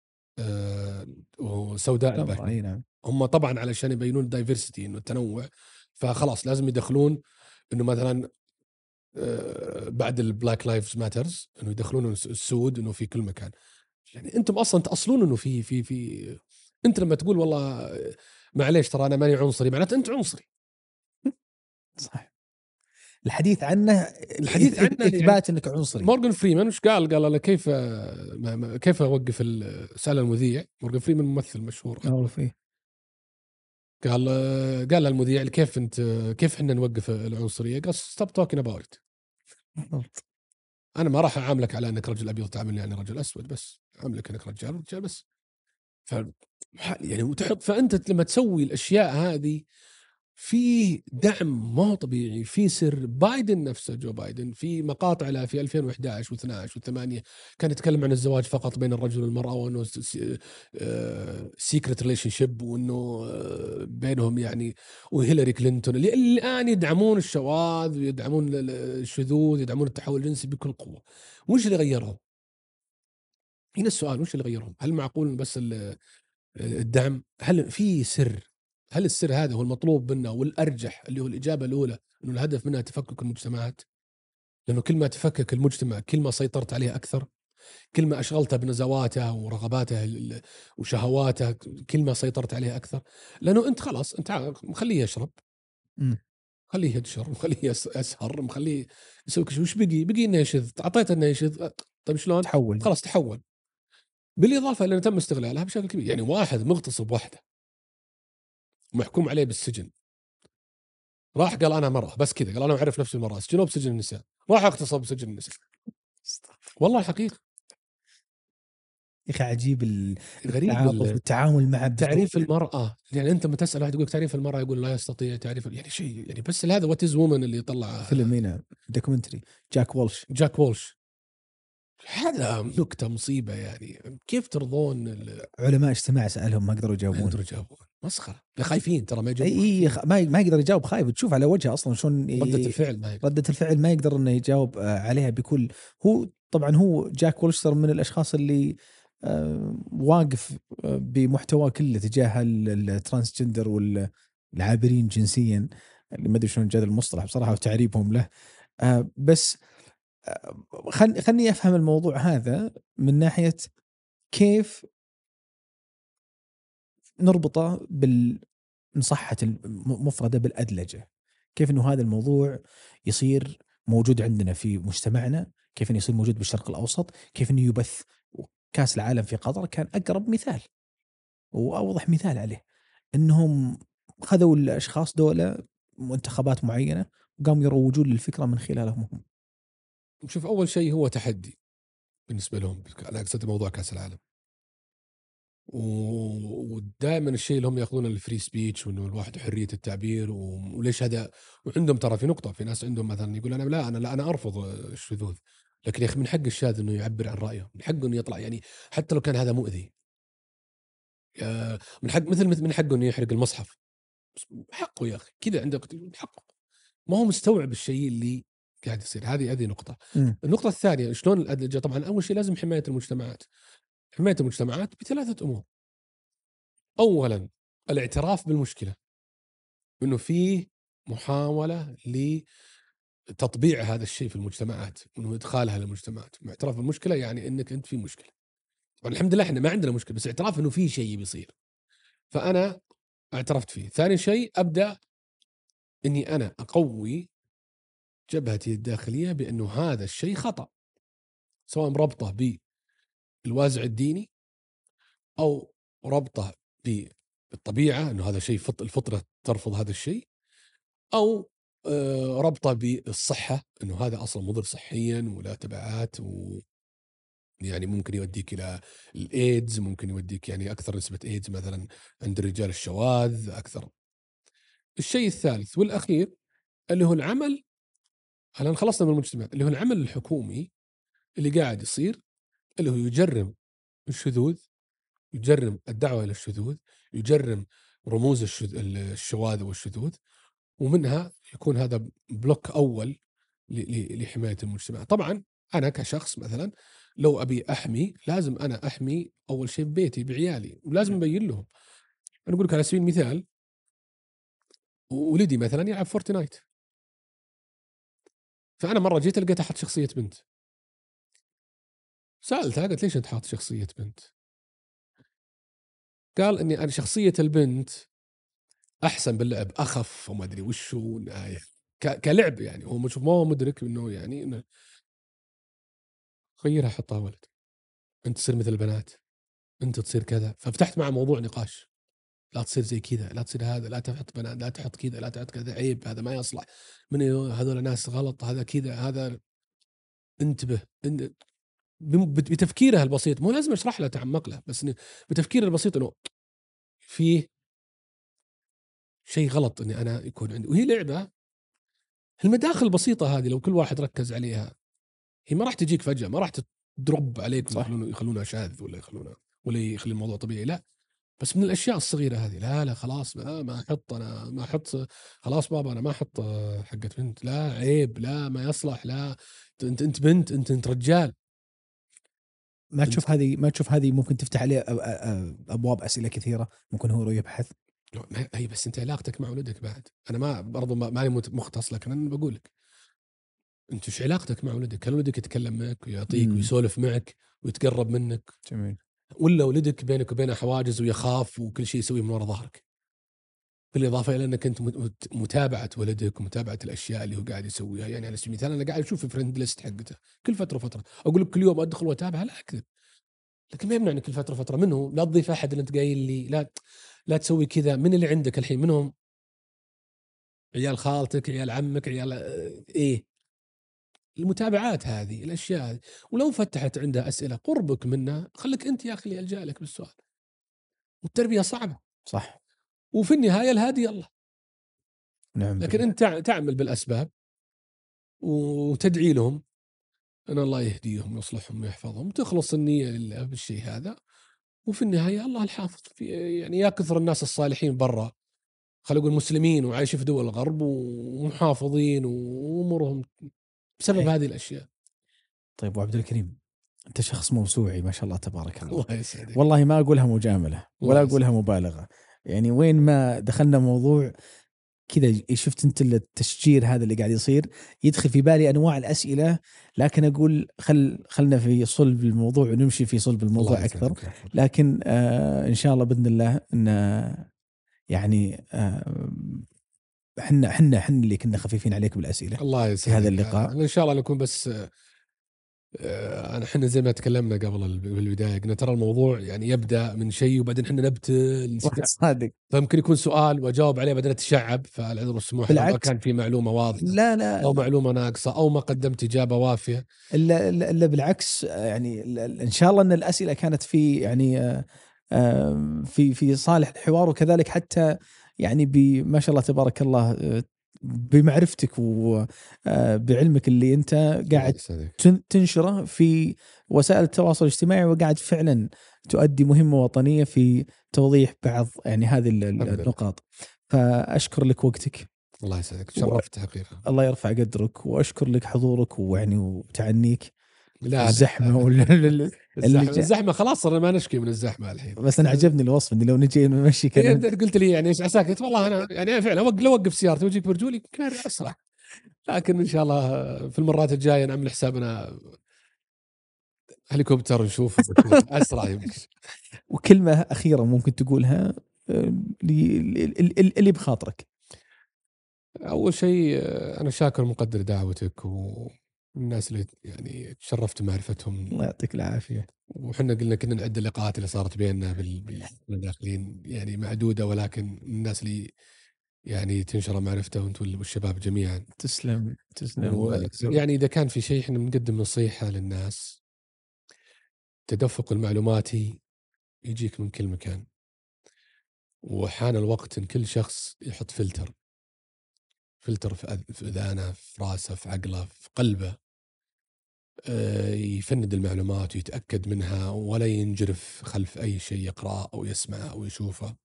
آه وسوداء البشرة. اي نعم. هم طبعا علشان يبينون الدايفرسيتي، انه التنوع، فخلاص لازم يدخلون انه مثلا آه بعد البلاك لايفز ماترز انه يدخلون السود انه في كل مكان. يعني انتم اصلا تاصلون انه في في في انت لما تقول والله معليش ترى انا ماني عنصري، معناته انت عنصري. صح. الحديث عنه الحديث عنه اثبات يعني انك عنصري. مورغان فريمان وش قال؟ قال انا كيف ما ما كيف اوقف سال المذيع. مورغان فريمان ممثل مشهور معروف فيه. قال قال للمذيع كيف انت كيف احنا نوقف العنصريه؟ قال ستوب توكينج اباوت. انا ما راح اعاملك على انك رجل ابيض تعاملني يعني رجل اسود، بس اعاملك انك رجال رجال بس. ف يعني وتحط، فانت لما تسوي الاشياء هذه في دعم ما طبيعي، في سر. بايدن نفسه، جو بايدن في مقاطع له في ألفين وإحدى عشر و12 و8 كان يتكلم عن الزواج فقط بين الرجل والمرأة، وانه سيكريت ريليشن شيب، وانه بينهم يعني. وهيلاري كلينتون اللي الان يدعمون الشواذ ويدعمون الشذوذ، يدعمون التحول الجنسي بكل قوة. وش اللي غيرهم؟ هنا السؤال، وش اللي غيرهم؟ هل معقول بس الدعم؟ هل في سر؟ هل السر هذا هو المطلوب منا والأرجح اللي هو الإجابة الأولى أنه الهدف منها تفكك المجتمعات؟ لأنه كل ما تفكك المجتمع كل ما سيطرت عليه أكثر، كل ما أشغلته بنزواته ورغباته وشهواته كل ما سيطرت عليه أكثر. لأنه أنت خلاص أنت مخليه يشرب، مخليه يدشر، مخليه يسهر، مخليه يسوي كل شيء. وش بقي؟ بقي إنه يشذ، أعطيته إنه يشذ، طيب شلون؟ تحول. خلاص تحول. بالإضافة لأنه تم استغلالها بشكل كبير. يعني واحد مغتصب واحدة محكوم عليه بالسجن، راح قال انا مرأة بس كذا، قال انا اعرف نفسي المرأة، سجنوه بسجن النساء، راح اغتصب بسجن النساء. والله الحقيقة يا اخي عجيب غريب التعاطف والتعامل مع تعريف المرأة. يعني انت لما تسال واحد يقول تعريف المرأة يقول لا يستطيع تعريف، يعني شيء يعني. بس هذا وات از وومن اللي طلع فيلم هنا دوكيومنتري جاك وولش. جاك وولش هذا نكتة مصيبة. يعني كيف ترضون علماء اجتماع سألهم ما قدروا يجاوبون. ما قدروا يجاوبون، مسخرة. خايفين ترى ما اي اي ما ما يقدر يجاوب، خايف. تشوف على وجهه اصلا شلون ردة الفعل ما يقدر. ردة الفعل ما يقدر انه يجاوب عليها بكل. هو طبعا هو جاك وولش من الاشخاص اللي آه، واقف آه، بمحتوى كله تجاه ال- الترانسجندر والعابرين جنسيا، اللي ما ادري شلون جاء المصطلح بصراحه وتعريبهم له. آه، بس آه، خل خلني افهم الموضوع هذا من ناحيه كيف نربطه بال إن صحت المفردة بالأدلجة. كيف أنه هذا الموضوع يصير موجود عندنا في مجتمعنا، كيف أنه يصير موجود بالشرق الأوسط، كيف أنه يبث. كأس العالم في قطر كان أقرب مثال وأوضح مثال عليه، أنهم خذوا الأشخاص دولة منتخبات معينة وقاموا يروجون للفكرة من خلالهم هم. شوف، أول شيء هو تحدي بالنسبة لهم، أنا أقصد موضوع كأس العالم، ودائما الشيء اللي هم ياخذونه الفري سبيتش، وانه الواحد حريه التعبير، و- وليش هذا. وعندهم ترى في نقطه، في ناس عندهم مثلا يقول انا لا انا لا انا ارفض الشذوذ، لكن يا اخي من حق الشاذ انه يعبر عن رايه، من حقه انه يطلع يعني حتى لو كان هذا مؤذي. يا- من حق مثل مثل من حقه انه يحرق المصحف، حقه يا اخي كذا، عنده حقه. ما هو مستوعب الشيء اللي قاعد يصير. هذه هذه نقطه. مم. النقطه الثانيه، شلون الادلجه؟ طبعا اول شيء لازم حمايه المجتمعات. حمايه المجتمعات بثلاثه امور. اولا الاعتراف بالمشكله، انه في محاوله لتطبيع هذا الشيء في المجتمعات، انه ادخالها للمجتمعات. اعتراف بالمشكله يعني انك انت في مشكله. طبعا الحمد لله احنا ما عندنا مشكله، بس اعتراف انه في شيء بيصير، فانا اعترفت فيه. ثاني شيء ابدا اني انا اقوي جبهتي الداخليه بانه هذا الشيء خطا، سواء ربطه بالوازع الديني او ربطه بالطبيعه، انه هذا شيء فط- الفطره ترفض هذا الشيء، او آه، ربطه بالصحه، انه هذا اصلا مضر صحيا ولا تبعات، و يعني ممكن يوديك الى الايدز، ممكن يوديك يعني اكثر نسبه ايدز مثلا عند الرجال الشواذ اكثر. الشيء الثالث والاخير اللي هو العمل، الان خلصنا من المجتمع، اللي هو العمل الحكومي اللي قاعد يصير، اللي هو يجرم الشذوذ، يجرم الدعوه الى الشذوذ، يجرم رموز الشذ- الشواذ والشذوذ، ومنها يكون هذا بلوك اول ل- ل- لحمايه المجتمع. طبعا انا كشخص مثلا لو ابي احمي، لازم انا احمي اول شيء ببيتي بعيالي، ولازم ابين لهم. انا اقول لك على سبيل المثال، ولدي مثلا يلعب فورتنايت، فانا مره جيت لقيت احط شخصيه بنت، سالتها قلت ليش انت حاط شخصيه بنت؟ قال اني انا شخصيه البنت احسن باللعب، اخف وما ادري وش هو نهاية. ك- كلعب يعني، هو مش ما هو مدرك انه يعني إنه غيرها حطها ولد، انت تصير مثل البنات، انت تصير كذا. ففتحت معه موضوع نقاش، لا تصير زي كذا، لا تصير هذا، لا تحط بنات، لا تحط كذا، لا تحط كذا، عيب، هذا ما يصلح، من هذول ناس غلط، هذا كذا، هذا انتبه. إن- بم- بت- بتفكيرها البسيط، مو لازم اشرح له تعمق له، بس إنه بتفكيره البسيط انه في شيء غلط اني انا يكون عندي. وهي لعبه، المداخل البسيطه هذه لو كل واحد ركز عليها، هي ما راح تجيك فجاه، ما راح تدرب عليك صح. ويخلونه يخلونها شاذ، ولا يخلونها ولا يخلي الموضوع طبيعي. لا، بس من الاشياء الصغيره هذه، لا لا خلاص، ما ما احط، انا ما احط، خلاص بابا انا ما احط حقت بنت، لا عيب، لا ما يصلح، لا انت انت بنت، انت انت رجال. ما انت تشوف هذه ما تشوف هذه ممكن تفتح عليه أ- أ- أبواب أسئلة كثيرة ممكن هو يبحث. ما هي بس انت علاقتك مع ولدك بعد، انا ما برضو ما- ماني مت- مختص، لكن انا بقول لك انت ايش علاقتك مع ولدك؟ هل ولدك يتكلم معك ويعطيك امم. ويسولف معك ويتقرب منك، جميل. ولا ولدك بينك وبينه حواجز ويخاف وكل شيء يسويه من وراء ظهرك؟ بالاضافه الى انك انت مت- مت- متابعه ولدك ومتابعه الاشياء اللي هو قاعد يسويها. يعني على سبيل المثال انا قاعد اشوف الفريند ليست حقته كل فتره وفتره، اقول لك كل يوم ادخل واتابعها؟ لا اكذب. لكن ما يمنعني كل فتره فتره منه لا تضيف احد اللي انت قايل لي لا لا تسوي كذا. من اللي عندك الحين منهم؟ عيال خالتك، عيال عمك، عيال آه، ايه، المتابعات هذه الاشياء هذه. ولو فتحت عندها اسئله قربك منها، خليك انت يا اخي اللي الجا لك بالسؤال. والتربيه صعبه، صح. وفي النهايه الهادي الله. نعم لكن بالله. انت تع- تعمل بالاسباب وتدعي لهم ان الله يهديهم ويصلحهم ويحفظهم، تخلص النيه لله بالشيء هذا. وفي النهايه الله الحافظ. في يعني يا كثر الناس الصالحين برا، خلينا نقول مسلمين وعايشين في دول الغرب ومحافظين وامورهم بسبب صحيح. هذه الاشياء. طيب، وعبد الكريم، انت شخص موسوعي ما شاء الله تبارك الله. الله يسعدك. والله ما اقولها مجامله الله ولا يسعدك. اقولها مبالغه، يعني وين ما دخلنا موضوع كذا شفت انت التشجير هذا اللي قاعد يصير، يدخل في بالي انواع الاسئله، لكن اقول خل خلنا في صلب الموضوع ونمشي في صلب الله الموضوع اكثر. يسعدك يا أخوي. لكن آه ان شاء الله باذن الله ان يعني آه احنا احنا احنا اللي كنا خفيفين عليك بالاسئله الله في يسعدك. هذا اللقاء. أنا ان شاء الله نكون بس آه، انا احنا زي ما تكلمنا قبل ال- بالبدايه، قلنا ترى الموضوع يعني يبدا من شيء وبعدين احنا نبتل، صادق. فممكن يكون سؤال واجاوب عليه بعدين اتشعب، فالعذر والسموح لو ما بالعكس، كان في معلومه واضحه لا لا او معلومه ناقصه او ما قدمت اجابه وافيه. الا الا إلا بالعكس، يعني ال- ان شاء الله ان الاسئله كانت في يعني آه، آه، في في صالح الحوار، وكذلك حتى يعني بما شاء الله تبارك الله آه، بمعرفتك وبعلمك اللي انت الله قاعد يسعدك. تن- تنشره في وسائل التواصل الاجتماعي، وقاعد فعلا تؤدي مهمة وطنية في توضيح بعض يعني هذه ال- الحمد لله. النقاط. فأشكر لك وقتك، الله يسعدك، تشرفت حقيقه. الله يرفع قدرك، وأشكر لك حضورك ويعني وتعنيك لا الزحمة لا وال- اللي الزحمه جا- الزحمه خلاص صرنا ما نشكي من الزحمه الحين. بس أنا عجبني الوصف إني لو نجي نمشي هي كذا. انت قلت لي يعني ايش عساك؟ قلت والله انا يعني فعلا وق- لو اوقف سيارتي واجيك برجولي كان اسرع، لكن ان شاء الله في المرات الجايه نعمل حسابنا هليكوبتر نشوف اسرع يمكن. وكلمة أخيرة ممكن تقولها آه، اللي اللي- اللي بخاطرك. اول شيء آه، انا شاكر ومقدر دعوتك والناس اللي يعني تشرفت معرفتهم، الله يعطيك العافية. وحنا قلنا كنا نعد اللقاءات اللي صارت بيننا بال- بال- بالداخلين يعني معدوده، ولكن الناس اللي يعني تنشر معرفته وانتم والشباب جميعا. تسلم تسلم الله يكسر. يعني اذا كان في شيء احنا بنقدم نصيحه للناس، التدفق المعلوماتي يجيك من كل مكان، وحان الوقت ان كل شخص يحط فلتر فلتر في أذ- في اذانه، في راسه، في عقله، في قلبه، آه، يفند المعلومات ويتاكد منها ولا ينجرف خلف اي شيء يقراه او يسمعه او يشوفه.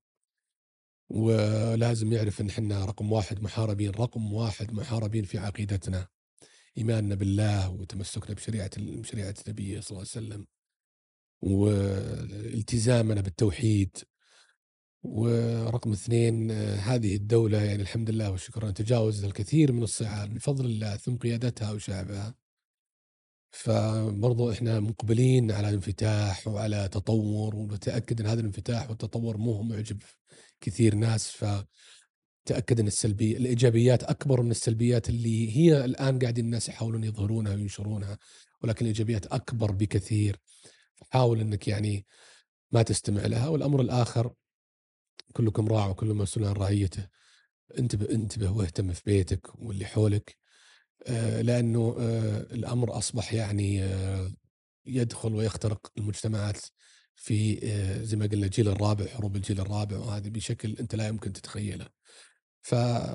ولازم يعرف ان احنا رقم واحد محاربين، رقم واحد محاربين في عقيدتنا، ايماننا بالله وتمسكنا بشريعه بشريعه النبي صلى الله عليه وسلم، والتزامنا بالتوحيد. ورقم اثنين آه، هذه الدولة يعني الحمد لله والشكر أن تجاوز الكثير من الصعاب بفضل الله، ثم قيادتها وشعبها. فبرضو احنا مقبلين على انفتاح وعلى تطور، ونتأكد ان هذا الانفتاح والتطور مو هو معجب كثير ناس، فتأكد ان السلبي الايجابيات اكبر من السلبيات اللي هي الان قاعدين الناس يحاولون يظهرونها وينشرونها، ولكن الايجابيات اكبر بكثير. فحاول انك يعني ما تستمع لها. والامر الاخر، كلكم راع وكل مسؤول عن رعيته. انتبه انتبه واهتم في بيتك واللي حولك، آه، لانه آه، الامر اصبح يعني آه، يدخل ويخترق المجتمعات في آه، زي ما قلنا الجيل الرابع، حروب الجيل الرابع، وهذه بشكل انت لا يمكن تتخيله. ف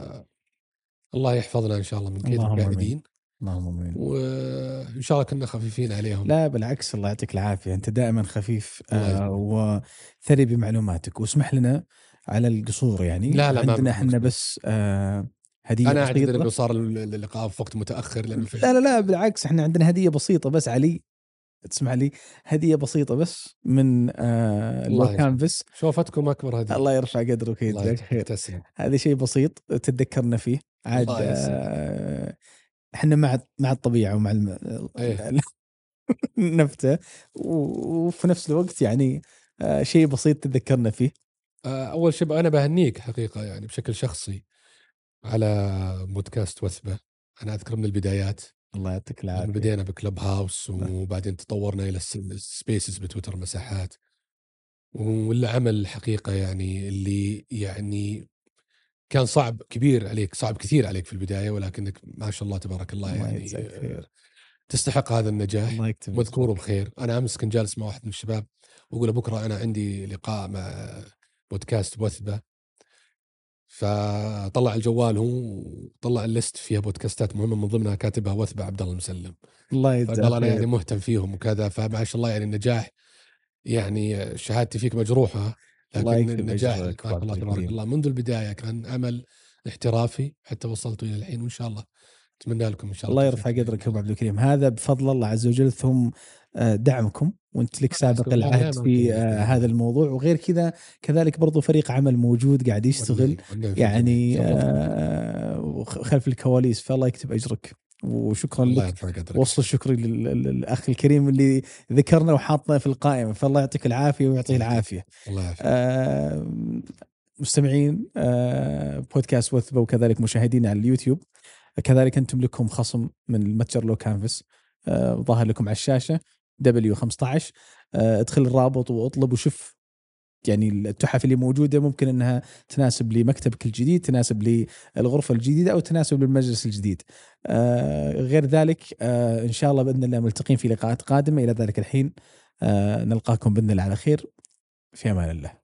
الله يحفظنا ان شاء الله من كيد اللهم امين. الكائدين، اللهم امين. وان شاء الله كنا خفيفين عليهم. لا بالعكس، الله يعطيك العافيه، انت دائما خفيف الله آه وثري بمعلوماتك. واسمح لنا على القصور، يعني لا لا ما عندنا بك احنا مقصود. بس آه هديه انا اعتذر بسيطه. انه صار اللقاء في وقت متاخر لانه لا لا لا بالعكس، احنا عندنا هديه بسيطه بس علي، تسمح لي، هديه بسيطه بس من آه لو الله يسلمك. كانفس. شوفتكم اكبر هديه. الله يرفع قدرك الله ويجزاك يجزاك خير. تسلم. هذا شيء بسيط تتذكرنا فيه عاد. الله يسلمك. آه احنا مع مع الطبيعه ومع الم... ايه نفته، وفي نفس الوقت يعني آه شيء بسيط تذكرنا فيه. آه، اول شيء انا بهنيك حقيقه يعني بشكل شخصي على بودكاست وثبه. انا اذكر من البدايات الله يعطيك لما العافيه. بدينا بكلب هاوس، وبعدين تطورنا الى الس- السبيسز بتويتر مساحات، والعمل الحقيقه يعني اللي يعني كان صعب كبير عليك، صعب كثير عليك في البدايه، ولكنك ما شاء الله تبارك الله الله يعني يجزاك آه، خير. تستحق هذا النجاح. الله يكتب مذكور أجرك. بخير. انا امس كنت جالس مع واحد من الشباب واقول له بكره انا عندي لقاء مع بودكاست وثبه، فطلع الجوال هو وطلع الليست فيها بودكاستات مهمه من ضمنها كاتبها وثبه عبد الله المسلم. الله يجزاك فقال انا يعني خير. مهتم فيهم وكذا، فما شاء الله يعني النجاح يعني شهادتي فيك مجروحه، الله لكن يكتب النجاح أجرك تبارك الله بارك تبارك الكريم. الله منذ البدايه كان عمل احترافي حتى وصلت الى الحين، وان شاء الله أتمنى لكم إن شاء الله الله يرفع توفيق. قدرك يا أبو عبد الكريم، هذا بفضل الله عز وجل، ثم آه، دعمكم، وانت لك سابق لا لا العهد ما في قلت آه، لك. هذا الموضوع. وغير كذا كذلك برضو فريق عمل موجود قاعد يشتغل والله والله في الجميع يعني شرفتنا. آه، خلف الكواليس، فالله يكتب أجرك وشكرا الله لك. يرفع قدرك. وصل شكري لل- لل- للأخ الكريم اللي ذكرنا وحاطنا في القائمة، فالله يعطيك العافية ويعطيه الله يعطيك. العافية. الله يعافيك. آه، مستمعين آه، بودكاست وثبة وكذلك مشاهدين على اليوتيوب، كذلك أنتم لكم خصم من المتجر لو كانفاس آه، ظاهر لكم على الشاشة دبليو خمسة عشر. آه، ادخل الرابط واطلب وشوف يعني التحف اللي موجودة، ممكن أنها تناسب لمكتبك الجديد، تناسب للغرفة الجديدة، أو تناسب للمجلس الجديد. آه، غير ذلك آه، إن شاء الله بإذن الله ملتقين في لقاءات قادمة. إلى ذلك الحين آه، نلقاكم بإذن الله على خير، في أمان الله.